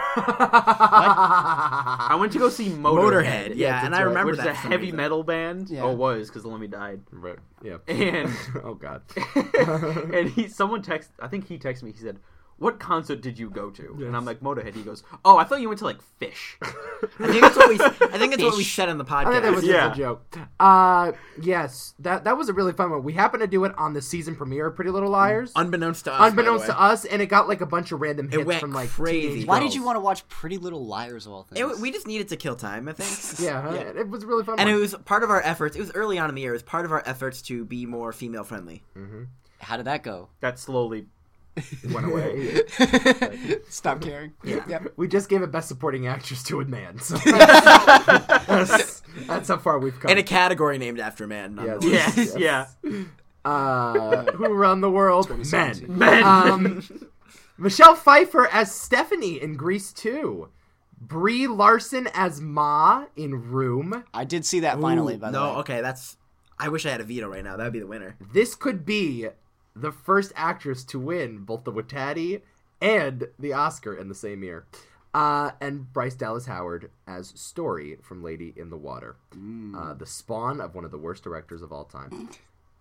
I went to go see Motorhead. Motorhead, yeah, that's and I right. remember which is that a for some heavy reason. metal band. Yeah. Oh, it was because Lemmy died. Right, yeah. And Oh God. and he someone text I think he texted me. He said, "What concert did you go to?" And I'm like, "Motorhead." He goes, "Oh, I thought you went to like Fish." I think that's what we. I think that's what we said on the I think that was podcast. Yeah. just a joke. Uh, yes, that that was a really fun one. We happened to do it on the season premiere of Pretty Little Liars, Unbeknownst to us. by the unbeknownst way. to us, and it got like a bunch of random hits went from like crazy. teenage Why girls. did you want to watch Pretty Little Liars of all things? It, we just needed to kill time, I think. Yeah, huh? it was a really fun. And it one. was part of our efforts. It was early on in the year. It was part of our efforts to be more female friendly. How did that go? That slowly went away. Stop caring. Yeah. Yep. We just gave a Best Supporting Actress to a man. So that's, that's how far we've come. In a category named after a man. nonetheless. Yes. Yes, yeah. Uh, who run the world? Men. Men. Um, Michelle Pfeiffer as Stephanie in Grease two. Brie Larson as Ma in Room. I did see that finally. Ooh, By the no, way. okay, that's. I wish I had a veto right now. That would be the winner. This could be the first actress to win both the Watati and the Oscar in the same year. Uh, and Bryce Dallas Howard as Story from Lady in the Water. Mm. Uh, the spawn of one of the worst directors of all time.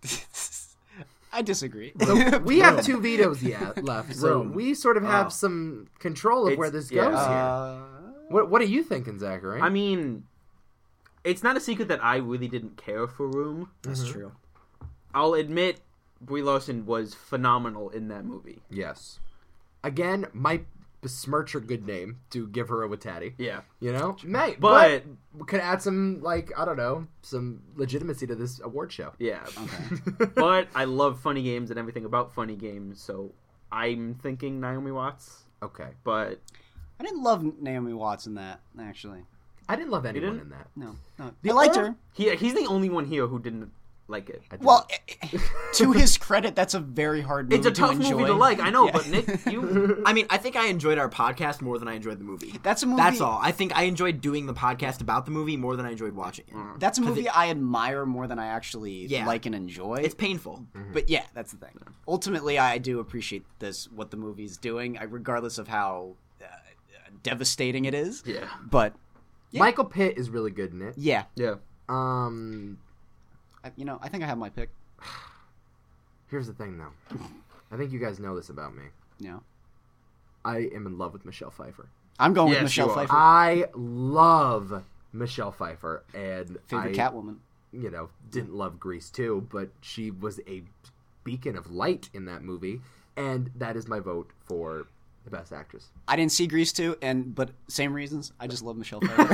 I disagree. So we have two vetoes yet left, so Room. we sort of have Oh. some control of It's- where this yeah. goes here. Uh, What What are you thinking, Zachary? I mean, it's not a secret that I really didn't care for Room. That's true. I'll admit, Brie Larson was phenomenal in that movie. yes. Again, might besmirch her good name to give her a Watati. Yeah. You know, May, But- but could add some, like, I don't know, some legitimacy to this award show. Yeah. okay. But I love funny games and everything about funny games, so I'm thinking Naomi Watts. Okay. But I didn't love Naomi Watts in that, actually. I didn't love anyone didn't? in that. No, no. The I liked only- her. he he's the only one here who didn't like it. I didn't. Well, to his credit, that's a very hard movie It's a tough to enjoy. movie to like, I know, Yeah. but Nick, you... I mean, I think I enjoyed our podcast more than I enjoyed the movie. That's a movie. That's all. I think I enjoyed doing the podcast about the movie more than I enjoyed watching it. That's a 'Cause movie it- I admire more than I actually Yeah. like and enjoy. It's painful. But yeah, that's the thing. Ultimately, I do appreciate this what the movie's doing, I- regardless of how uh, devastating it is. Yeah. But yeah. Michael Pitt is really good in it. yeah, Yeah. Um, I, you know, I think I have my pick. here's the thing, though. I think you guys know this about me. You know, I am in love with Michelle Pfeiffer. I'm going Yes, with Michelle you are. Pfeiffer, I love Michelle Pfeiffer, and favorite I, Catwoman. you know, didn't love Grease too, but she was a beacon of light in that movie, and that is my vote for the best actress. I didn't see Grease too, and but same reasons. I just love Michelle Pfeiffer.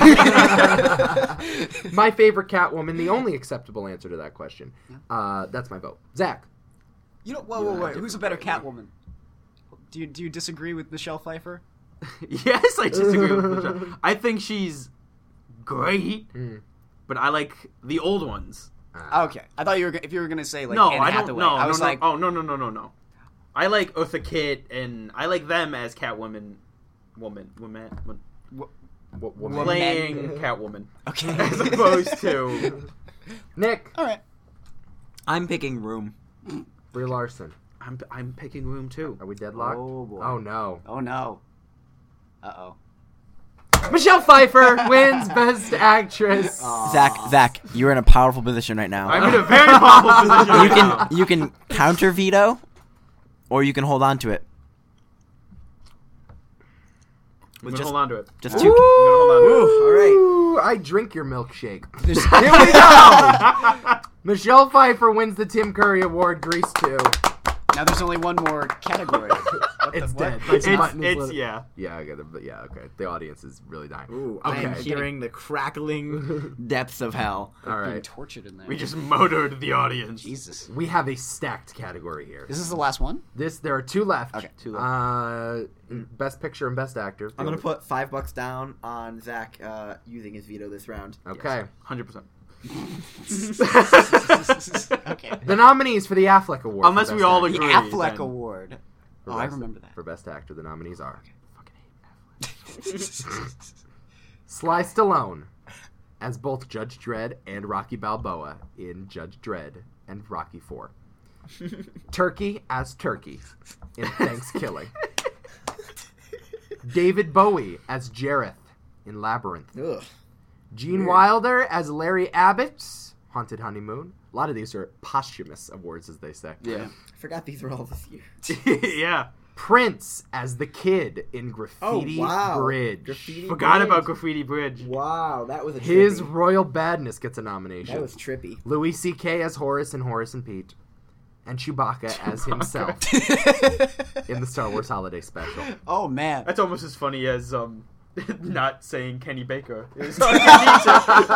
My favorite Catwoman, the only acceptable answer to that question. Uh, that's my vote. Zach. You know, whoa, You whoa, and I whoa. have Who's a different better votes. Catwoman? Do you do you disagree with Michelle Pfeiffer? Yes, I disagree with Michelle. I think she's great, Mm. but I like the old ones. Okay, I thought you were go- if you were gonna say like no, Anne I don't. Hathaway. No, I no, was no. like, Oh no, no, no, no, no. I like Eartha Kitt, and I like them as Catwoman, woman, woman, woman What, what Woman. playing Catwoman, okay, as opposed to. Nick. all right. I'm picking Room. Brie Larson. I'm I'm picking Room too. Are we deadlocked? Oh, boy. Oh no. Oh no. Uh oh. Michelle Pfeiffer wins Best Actress. Zach, Zach, you're in a powerful position right now. I'm in a very powerful position. you right now. can you can counter veto, or you can hold on to it. I'm gonna just- hold on to it. Just I'm two. gonna hold on to it. all right. Ooh, I drink your milkshake. Here we go. Michelle Pfeiffer wins the Tim Curry Award. Grease two. Now there's only one more category. What the- It's what? dead. It's, My button is it's lit- yeah. Yeah, I get it. But yeah, okay. The audience is really dying. Ooh, I am Okay. hearing the crackling depths of hell. All Being right. tortured in there. We just motored the audience. Jesus. We have a stacked category here. Is this the last one? This there are two left. Okay. Two left. Uh, best picture and best actor. I'm gonna put five bucks down on Zach uh, using his veto this round. Okay. Hundred percent. Okay. The nominees for the Affleck Award. Unless for we Best all Actor. The agree. Affleck then. Award. For Oh, I best- remember that. For best actor, the nominees are Fucking hate Affleck. Sly Stallone as both Judge Dredd and Rocky Balboa in Judge Dredd and Rocky four. Turkey as Turkey in Thanksgiving. David Bowie as Jareth in Labyrinth. Ugh. Gene Wilder as Larry Abbott, Haunted Honeymoon. A lot of these are posthumous awards, as they say. Yeah. I forgot these were all this year. yeah. Prince as the Kid in Graffiti Oh, wow. Bridge. Graffiti Forgot Bridge. about Graffiti Bridge. Wow, that was a His trippy. Royal Badness gets a nomination. That was trippy. Louis C K as Horace in Horace and Pete. And Chewbacca as himself in the Star Wars Holiday Special. Oh man. That's almost as funny as um not saying Kenny Baker. It's on your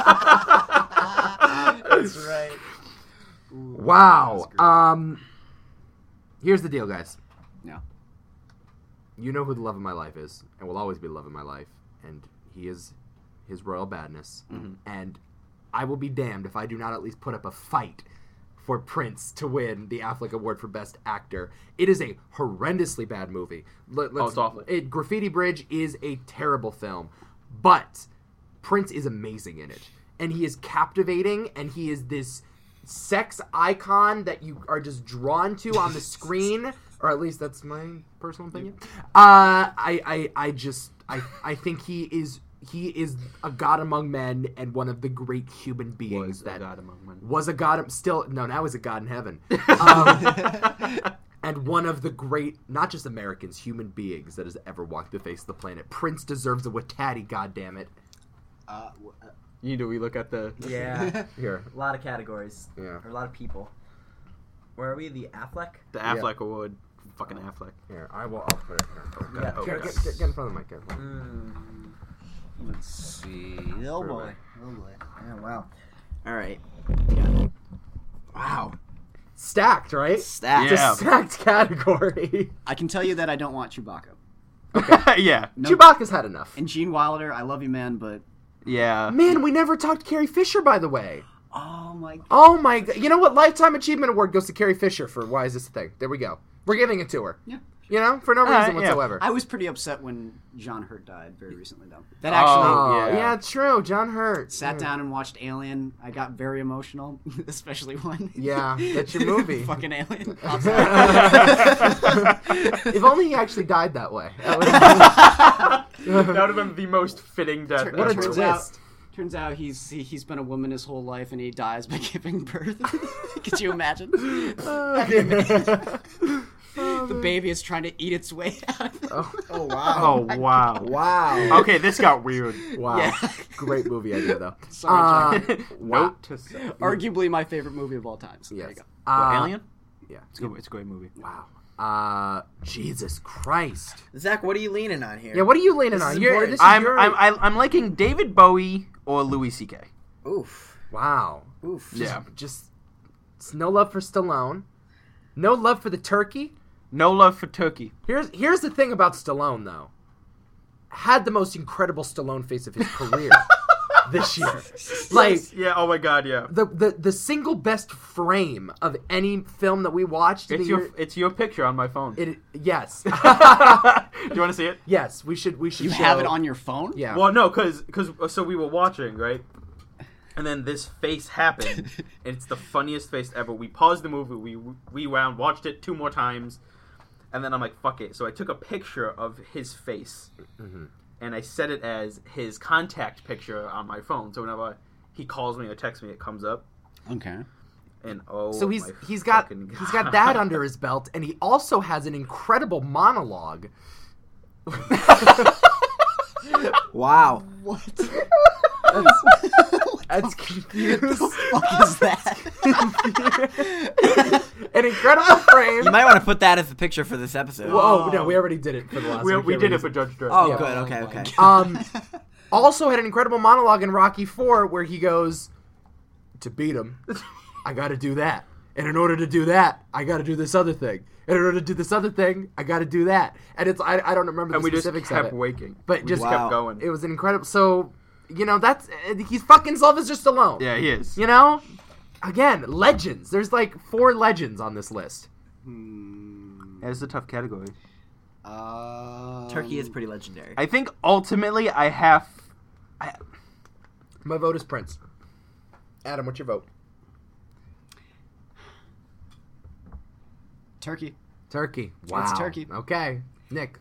That's right. Wow. Um, here's the deal, guys. No. You know who the love of my life is, and will always be the love of my life, and he is his Royal Badness. Mm-hmm. And I will be damned if I do not at least put up a fight for Prince to win the Affleck Award for Best Actor. It is a horrendously bad movie. Let, let's, Oh, it's awful. It, Graffiti Bridge is a terrible film, but Prince is amazing in it. And he is captivating, and he is this sex icon that you are just drawn to on the screen, or at least that's my personal opinion. Uh, I, I, I just, I I think he is he is a god among men and one of the great human beings Was that a god among men. was a god. Still, no, now he's a god in heaven. Um, and one of the great, not just Americans, human beings that has ever walked the face of the planet. Prince deserves a Watati, goddammit. Uh, w- uh, You do we look at the Yeah. Here. A lot of categories. Yeah. Or a lot of people. Where are we? The Affleck? the Affleck award? Fucking Affleck. Here, I will. I'll put it here. Yeah. Oh, Get, God. get, get, get in front of the mic. Get in front. Mm. let's see. Oh boy. Oh boy. Yeah, wow. All right. Wow. Stacked, right? Stats. Yeah. It's a stacked category. I can tell you that I don't want Chewbacca. yeah. No, Chewbacca's had enough. and Gene Wilder, I love you, man, but Yeah. Man, we never talked Carrie Fisher, by the way. oh my. Oh my god! You know what? Lifetime Achievement Award goes to Carrie Fisher for Why Is This a Thing? There we go. We're giving it to her. Yeah. You know, for no right, reason yeah. whatsoever. I was pretty upset when John Hurt died very recently, though. That Oh, actually Oh, yeah. yeah. true. John Hurt. sat yeah. down and watched Alien. I got very emotional, especially when Yeah, that's your movie. fucking Alien pops out. If only he actually died that way. That That would have been the most fitting death. Tur- What a ever. turns twist. out, turns out he's he, he's been a woman his whole life, and he dies by giving birth. Could you imagine? The baby is trying to eat its way out. oh, Oh, wow. Oh wow. Wow. Okay, this got weird. wow. Yeah. Great movie idea, though. Sorry, Uh, John. Note to self. Arguably my favorite movie of all time. So there yes. you go. Uh, Alien? Yeah. It's a, good, it's a great movie. Wow. Uh, Jesus Christ. Zach, what are you leaning on here? Yeah, what are you leaning This on? is You're, important. this is I'm your... I'm I- I'm liking David Bowie or Louis C K. Oof. Wow. Oof. Yeah. Just it's no love for Stallone. No love for the turkey. No love for Turkey. Here's here's the thing about Stallone though. Had the most incredible Stallone face of his career this year. Like Yeah. Oh my God. Yeah. the, the the single best frame of any film that we watched. in It's the your year, it's your picture on my phone. it yes. Do you want to see it? Yes, we should we should You show, have it on your phone? Yeah. Well, no, because because so we were watching, right? And then this face happened, and it's the funniest face ever. We paused the movie, we rewound, watched it two more times, and then I'm like, fuck it. So I took a picture of his face, Mm-hmm. and I set it as his contact picture on my phone. So whenever he calls me or texts me, it comes up. Okay. And oh, So he's my he's got fucking he's got God. that under his belt, and he also has an incredible monologue. Wow. What? That's confused. What is that? An incredible frame. You might want to put that as the picture for this episode. Whoa, no, we already did it for the last We, one. we Can't did it release for Judge Dredd. Oh, Yeah. good. Oh Okay, my okay. God. Um, also had an incredible monologue in Rocky four where he goes, to beat him, I got to do that. And in order to do that, I got to do this other thing. And in order to do this other thing, I got to do that. And it's I, I don't remember And the we just specifics kept of it. waking. But We just just Wow. kept going. It was an incredible. So, you know, that's he's fucking Sylvester Stallone. Yeah, he is. You know, again, legends. There's like four legends on this list. Hmm. It's a tough category. Um, Turkey is pretty legendary. I think ultimately I have. I, My vote is Prince. Adam, what's your vote? Turkey. Turkey. Wow. It's turkey. Okay, Nick.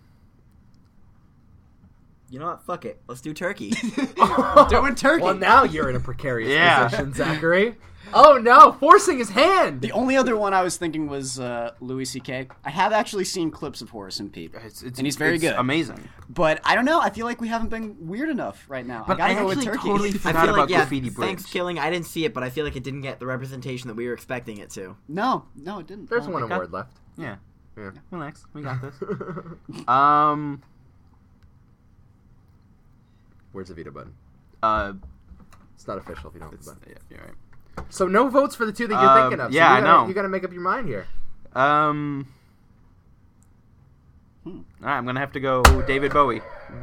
You know what? Fuck it. Let's do turkey. Doing turkey. Well, now you're in a precarious Yeah. position, Zachary. Oh no, forcing his hand. The only other one I was thinking was uh, Louis C K. I have actually seen clips of Horace and Pete, it's, it's, and he's very it's good. Amazing. But I don't know. I feel like we haven't been weird enough right now. But I gotta I go with actually turkey. totally I forgot feel about like, yeah, Graffiti Bridge. Thanksgiving, I didn't see it, but I feel like it didn't get the representation that we were expecting it to. no, no, it didn't. There's Oh, one okay. award left. Yeah. Yeah. Relax. We got this. um. Where's the veto button? Uh. It's not official if you don't have It's, the button. yeah, you're right. So no votes for the two that you're Um, thinking of. So yeah, you I gotta, know. You got to make up your mind here. Um. Hmm. All right, I'm gonna have to go David Bowie.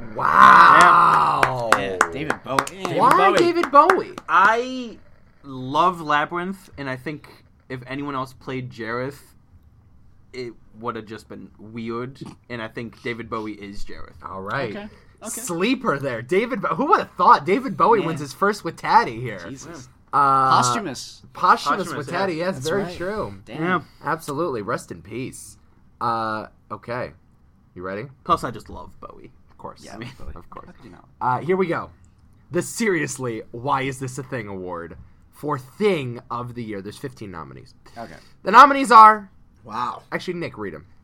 Wow. Yeah, David Bowie. Yeah, Why Bowie. David Bowie? I love Labyrinth, and I think if anyone else played Jareth, it would have just been weird. And I think David Bowie is Jareth. All right. Okay. Okay. Sleeper there. David Bo- Who would have thought David Bowie Yeah. wins his first with Taddy here? Jesus. Uh, Posthumous. Posthumous Posthumous, with yeah. Taddy. Yes, That's very right. true. Damn. Yeah. Absolutely. Rest in peace. Uh, okay. You ready? Plus, I just love Bowie. course. Yeah, Of course. you know. Uh, here we go. The Seriously, Why Is This a Thing award for Thing of the Year. There's fifteen nominees. Okay. The nominees are... Wow. Actually, Nick, read them.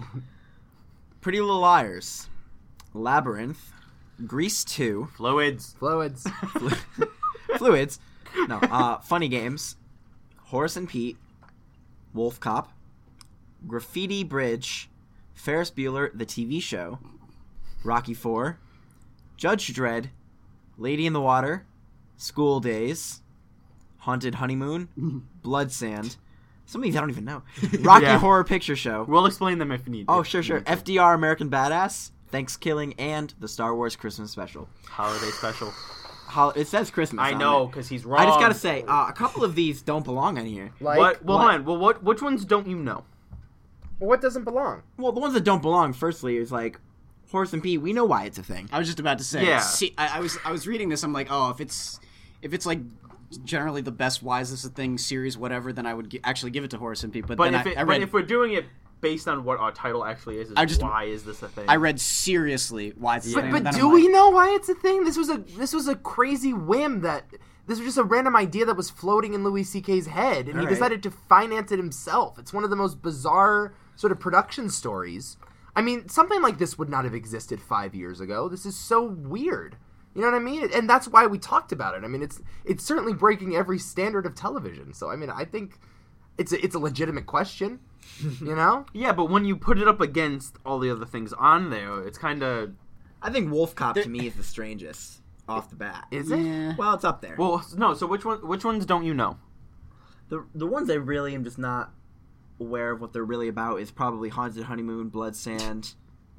Pretty Little Liars, Labyrinth, Grease two, Fluids. Fluids. Fluids, no, uh, Funny Games, Horace and Pete, Wolf Cop, Graffiti Bridge, Ferris Bueller, the T V show, Rocky four, Judge Dredd, Lady in the Water, School Days, Haunted Honeymoon, Blood Sand. Some of these I don't even know. Rocky Yeah. Horror Picture Show. We'll explain them if you need. Oh, if sure, you sure. need to. F D R American Badass, Thanksgiving, and the Star Wars Christmas Special. Holiday special. Hol- it says Christmas. I on know, it. because he's wrong. I just gotta say, uh, a couple of these don't belong on here. Like, What? Well, what? hold on. Well, what? Which ones don't you know? Well, what doesn't belong? Well, the ones that don't belong, firstly, is like Horace and Pete. We know why it's a thing. I was just about to say. Yeah. See, I, I was I was reading this. I'm like, oh, if it's if it's like generally the best Why Is This a Thing series, whatever, then I would gi- actually give it to Horace and Pete. But, But then if, I, it, I but read if we're doing it based on what our title actually is, is I just- why is this a thing? I read seriously Why Is This a But, Thing. but and then do I'm we like, know why it's a thing? This was a this was a crazy whim that this was just a random idea that was floating in Louis C K's head, and All he right. decided to finance it himself. It's one of the most bizarre sort of production stories. I mean, something like this would not have existed five years ago. This is so weird. You know what I mean? And that's why we talked about it. I mean, it's it's certainly breaking every standard of television. So I mean, I think it's a, it's a legitimate question. You know? Yeah, but when you put it up against all the other things on there, it's kind of I think Wolf Cop to me is the strangest off the bat. Is it? yeah. Well, it's up there. well, no. So which one? Which ones don't you know? the the ones I really am just not aware of what they're really about is probably Haunted Honeymoon, Blood Sand.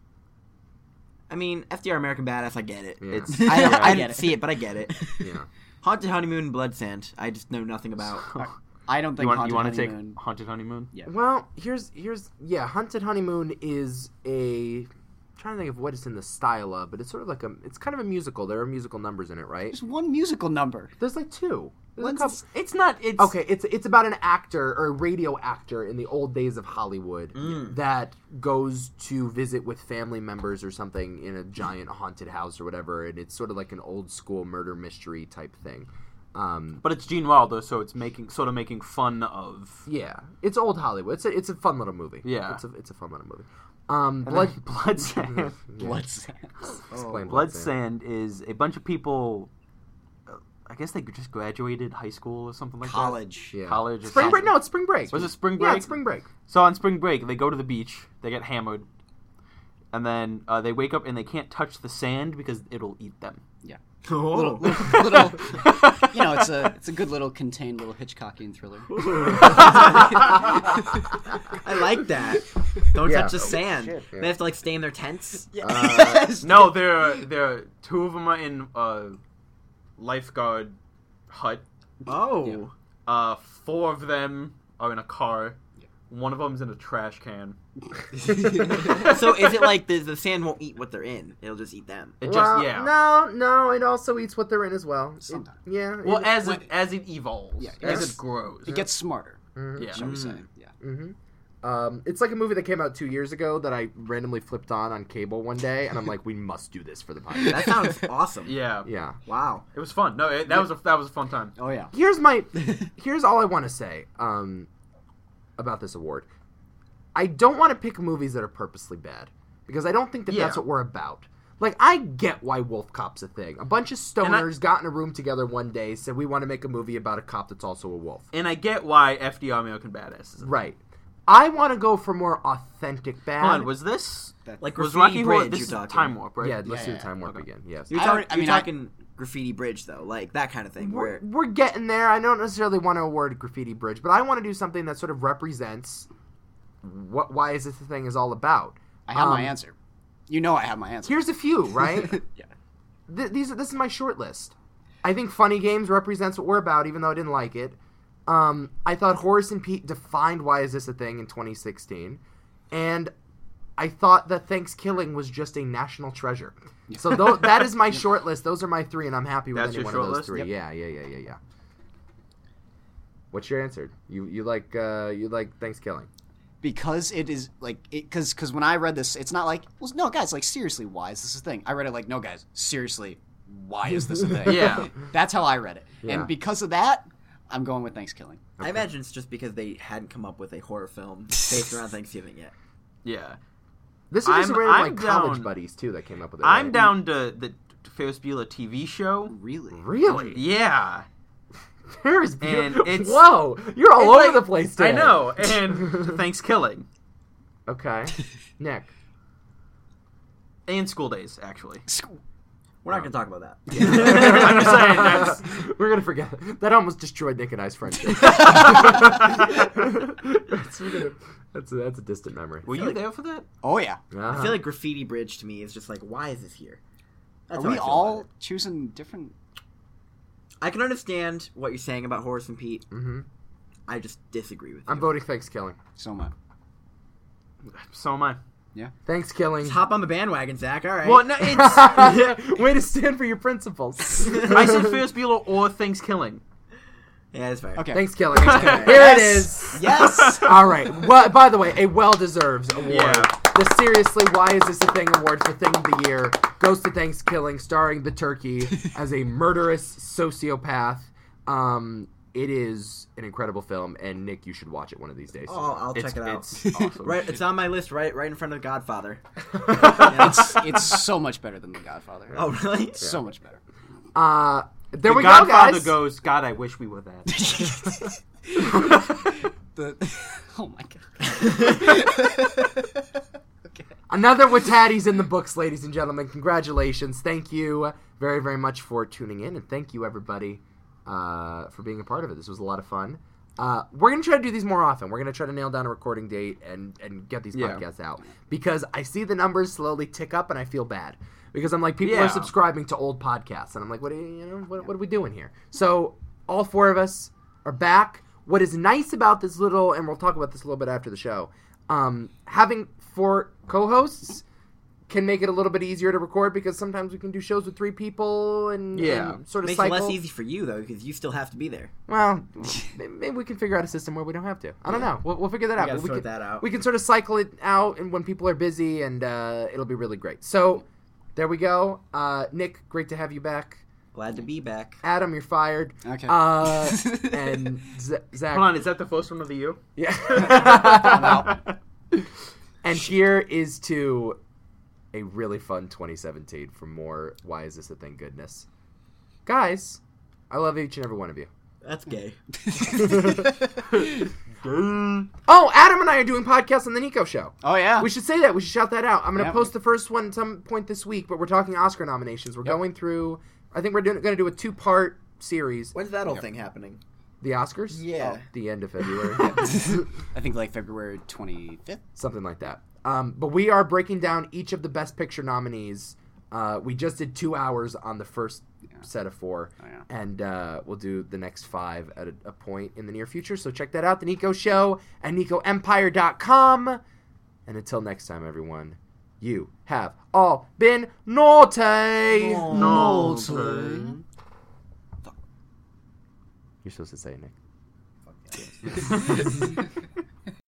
I mean, F D R American Badass, I get it. Yeah. It's I, don't, I I, get didn't it. see it, but I get it. Yeah. Haunted Honeymoon, Blood Sand, I just know nothing about. I don't think You want? Haunted You want to take Honeymoon- Haunted Honeymoon? Yeah. Well, here's here's yeah, Haunted Honeymoon is a I'm trying to think of what it's in the style of, but it's sort of like a it's kind of a musical. There are musical numbers in it, right? There's one musical number. There's like two. There's a What's- couple. It's not. It's Okay, it's it's about an actor or a radio actor in the old days of Hollywood that goes to visit with family members or something in a giant haunted house or whatever, and it's sort of like an old school murder mystery type thing. Um, But it's Gene Wilder, so it's making sort of making fun of. yeah, it's old Hollywood. It's a it's a fun little movie. Yeah. it's a it's a fun little movie. Um, Blood, Blood Blood Sand. Blood Sand. Explain Blood Sand is a bunch of people. uh, I guess they just graduated high school or something like College. Yeah. that. College. or Spring break? something. No, it's spring break. Was it spring Yeah, break? it's spring break. So on spring break, they go to the beach. They get hammered, and then uh, they wake up and they can't touch the sand because it'll eat them. Yeah. Oh. Little, little, little, you know, it's a it's a good little contained little Hitchcockian thriller. I like that. Don't Yeah. touch the sand. shit, yeah. They have to like stay in their tents. Uh, No, there, there. Two of them are in a lifeguard hut. Oh. Uh, four of them are in a car. One of them's in a trash can. So is it like the, the sand won't eat what they're in? It'll just eat them. It just well, yeah. No, no, it also eats what they're in as well. It- Sometimes. yeah. Well, it- as when- it as it evolves, Yeah, as it's- it grows. It gets smarter, Mhm. yeah. shall we say? Yeah. Mm-hmm. Um, it's like a movie that came out two years ago that I randomly flipped on on cable one day, and I'm like, we must do this for the podcast. That sounds awesome. Yeah. Yeah. Wow. It was fun. No, it, that was a that was a fun time. Oh yeah. Here's my, here's all I want to say um, about this award. I don't want to pick movies that are purposely bad because I don't think that Yeah. that's what we're about. Like, I get why Wolf Cop's a thing. A bunch of And I- stoners got in a room together one day, said we want to make a movie about a cop that's also a wolf. And I get why F D R American Badass is a Right. I want to go for more authentic bad. Hold on, was this Like was Graffiti Rocky Horror? Bridge This you're is talking. Time Warp, right? Yeah, let's Yeah, do yeah, the time warp okay. again. Yes. You're, I talk- already- I you're mean, I- talking Graffiti Bridge though, like that kind of thing. We're, Where we're getting there. I don't necessarily want to award Graffiti Bridge, but I want to do something that sort of represents what Why Is This the Thing is all about. I have my Um, answer. You know I have my answer. Here's a few, right? Yeah. Th- these are, this is my short list. I think Funny Games represents what we're about, even though I didn't like it. Um, I thought Horace and Pete defined Why Is This a Thing in twenty sixteen. And I thought that Thanksgiving was just a national treasure. So th- that is my short list. Those are my three, and I'm happy with That's any your one of short those list? three. Yep. Yeah, yeah, yeah, yeah, yeah. What's your answer? You you like uh, you like Thanksgiving? because it is like because because when I read this, it's not like well no guys like seriously why is this a thing? I read it like no guys seriously why is this a thing? Yeah. That's how I read it, Yeah. and because of that, I'm going with Thanksgiving. I imagine it's just because they hadn't come up with a horror film based around Thanksgiving yet. Yeah. This is just I'm- a random, I'm like college down- buddies too that came up with it. I'm right? down to the Ferris Bueller T V show. Really? Really? Yeah. Ferris And Bueller. it's- Whoa, you're all it's over like- the place today. I know. And Thanksgiving. Okay, Nick. And school days, actually. We're not going to talk about that. I'm just saying, that's... We're gonna forget that. Almost destroyed Nick and I's friendship. that's, we're gonna- that's a, that's a distant memory. Were you there for that? Oh yeah. Uh-huh. I feel like Graffiti Bridge to me is just like, why is this here? That's Are how I we feel all about it. choosing different? I can understand what you're saying about Horace and Pete. Mhm. I just disagree with you. I'm voting Thanksgiving. So much. So am I. Thanksgiving. Let's hop on the bandwagon, Zach. All right. Well, no, it's... Way to stand for your principles. I said Ferris Bueller or Thanksgiving. Yeah, that's fair. Okay. Thanksgiving. Here it is. Yes. All right. Well, by the way, a well-deserved award. Yeah. The Seriously Why Is This a Thing award for Thing of the Year goes to Thanksgiving, starring the turkey as a murderous sociopath. Um, it is an incredible film, and Nick, you should watch it one of these days. Oh, I'll It's, check it out. it's awesome. Right, it's on my list, right, right in front of The Godfather. it's it's so much better than The Godfather. Oh, really? It's so much better. Uh, there the we Godfather go, guys. goes, God, I wish we were that. The, oh my god. Okay. Another Wataddy's in the books, ladies and gentlemen. Congratulations. Thank you very, very much for tuning in, and thank you, everybody, uh, for being a part of it. This was a lot of fun. Uh, we're going to try to do these more often. We're going to try to nail down a recording date and, and get these Yeah. podcasts out. Because I see the numbers slowly tick up, and I feel bad. Because I'm like, people Yeah. are subscribing to old podcasts, and I'm like, what are you, you know, what, what are we doing here? So all four of us are back. What is nice about this little, and we'll talk about this a little bit after the show, um, having four co-hosts can make it a little bit easier to record because sometimes we can do shows with three people and, Yeah. and sort of Makes cycle. it less easy for you, though, because you still have to be there. Well, maybe we can figure out a system where we don't have to. I don't know. We'll, we'll figure that out. gotta But we sort can, that out. We can sort of cycle it out and when people are busy, and uh, it'll be really great. So there we go. Uh, Nick, great to have you back. Glad to be back. Adam, you're fired. Okay. Uh, and Z- Zach. Hold on, is that the first one of the year? Yeah. And here is to a really fun twenty seventeen for more Why Is This a Thing goodness. Guys, I love each and every one of you. That's gay. Oh, Adam and I are doing podcasts on the Nico Show. Oh yeah. We should say that. We should shout that out. I'm going to Yeah. post the first one at some point this week, but we're talking Oscar nominations. We're Yep. going through, I think we're going to do a two-part series. When's that whole thing happening? The Oscars? Yeah. Oh, the end of February. I think like February twenty-fifth. Something like that. Um, but we are breaking down each of the Best Picture nominees. Uh, we just did two hours on the first set of four, Oh, yeah. and uh, we'll do the next five at a, a point in the near future. So check that out, The Nico Show, and Nico Empire dot com. And until next time, everyone, you have all been naughty. No. You're supposed to say it, Nick. Fuck yeah.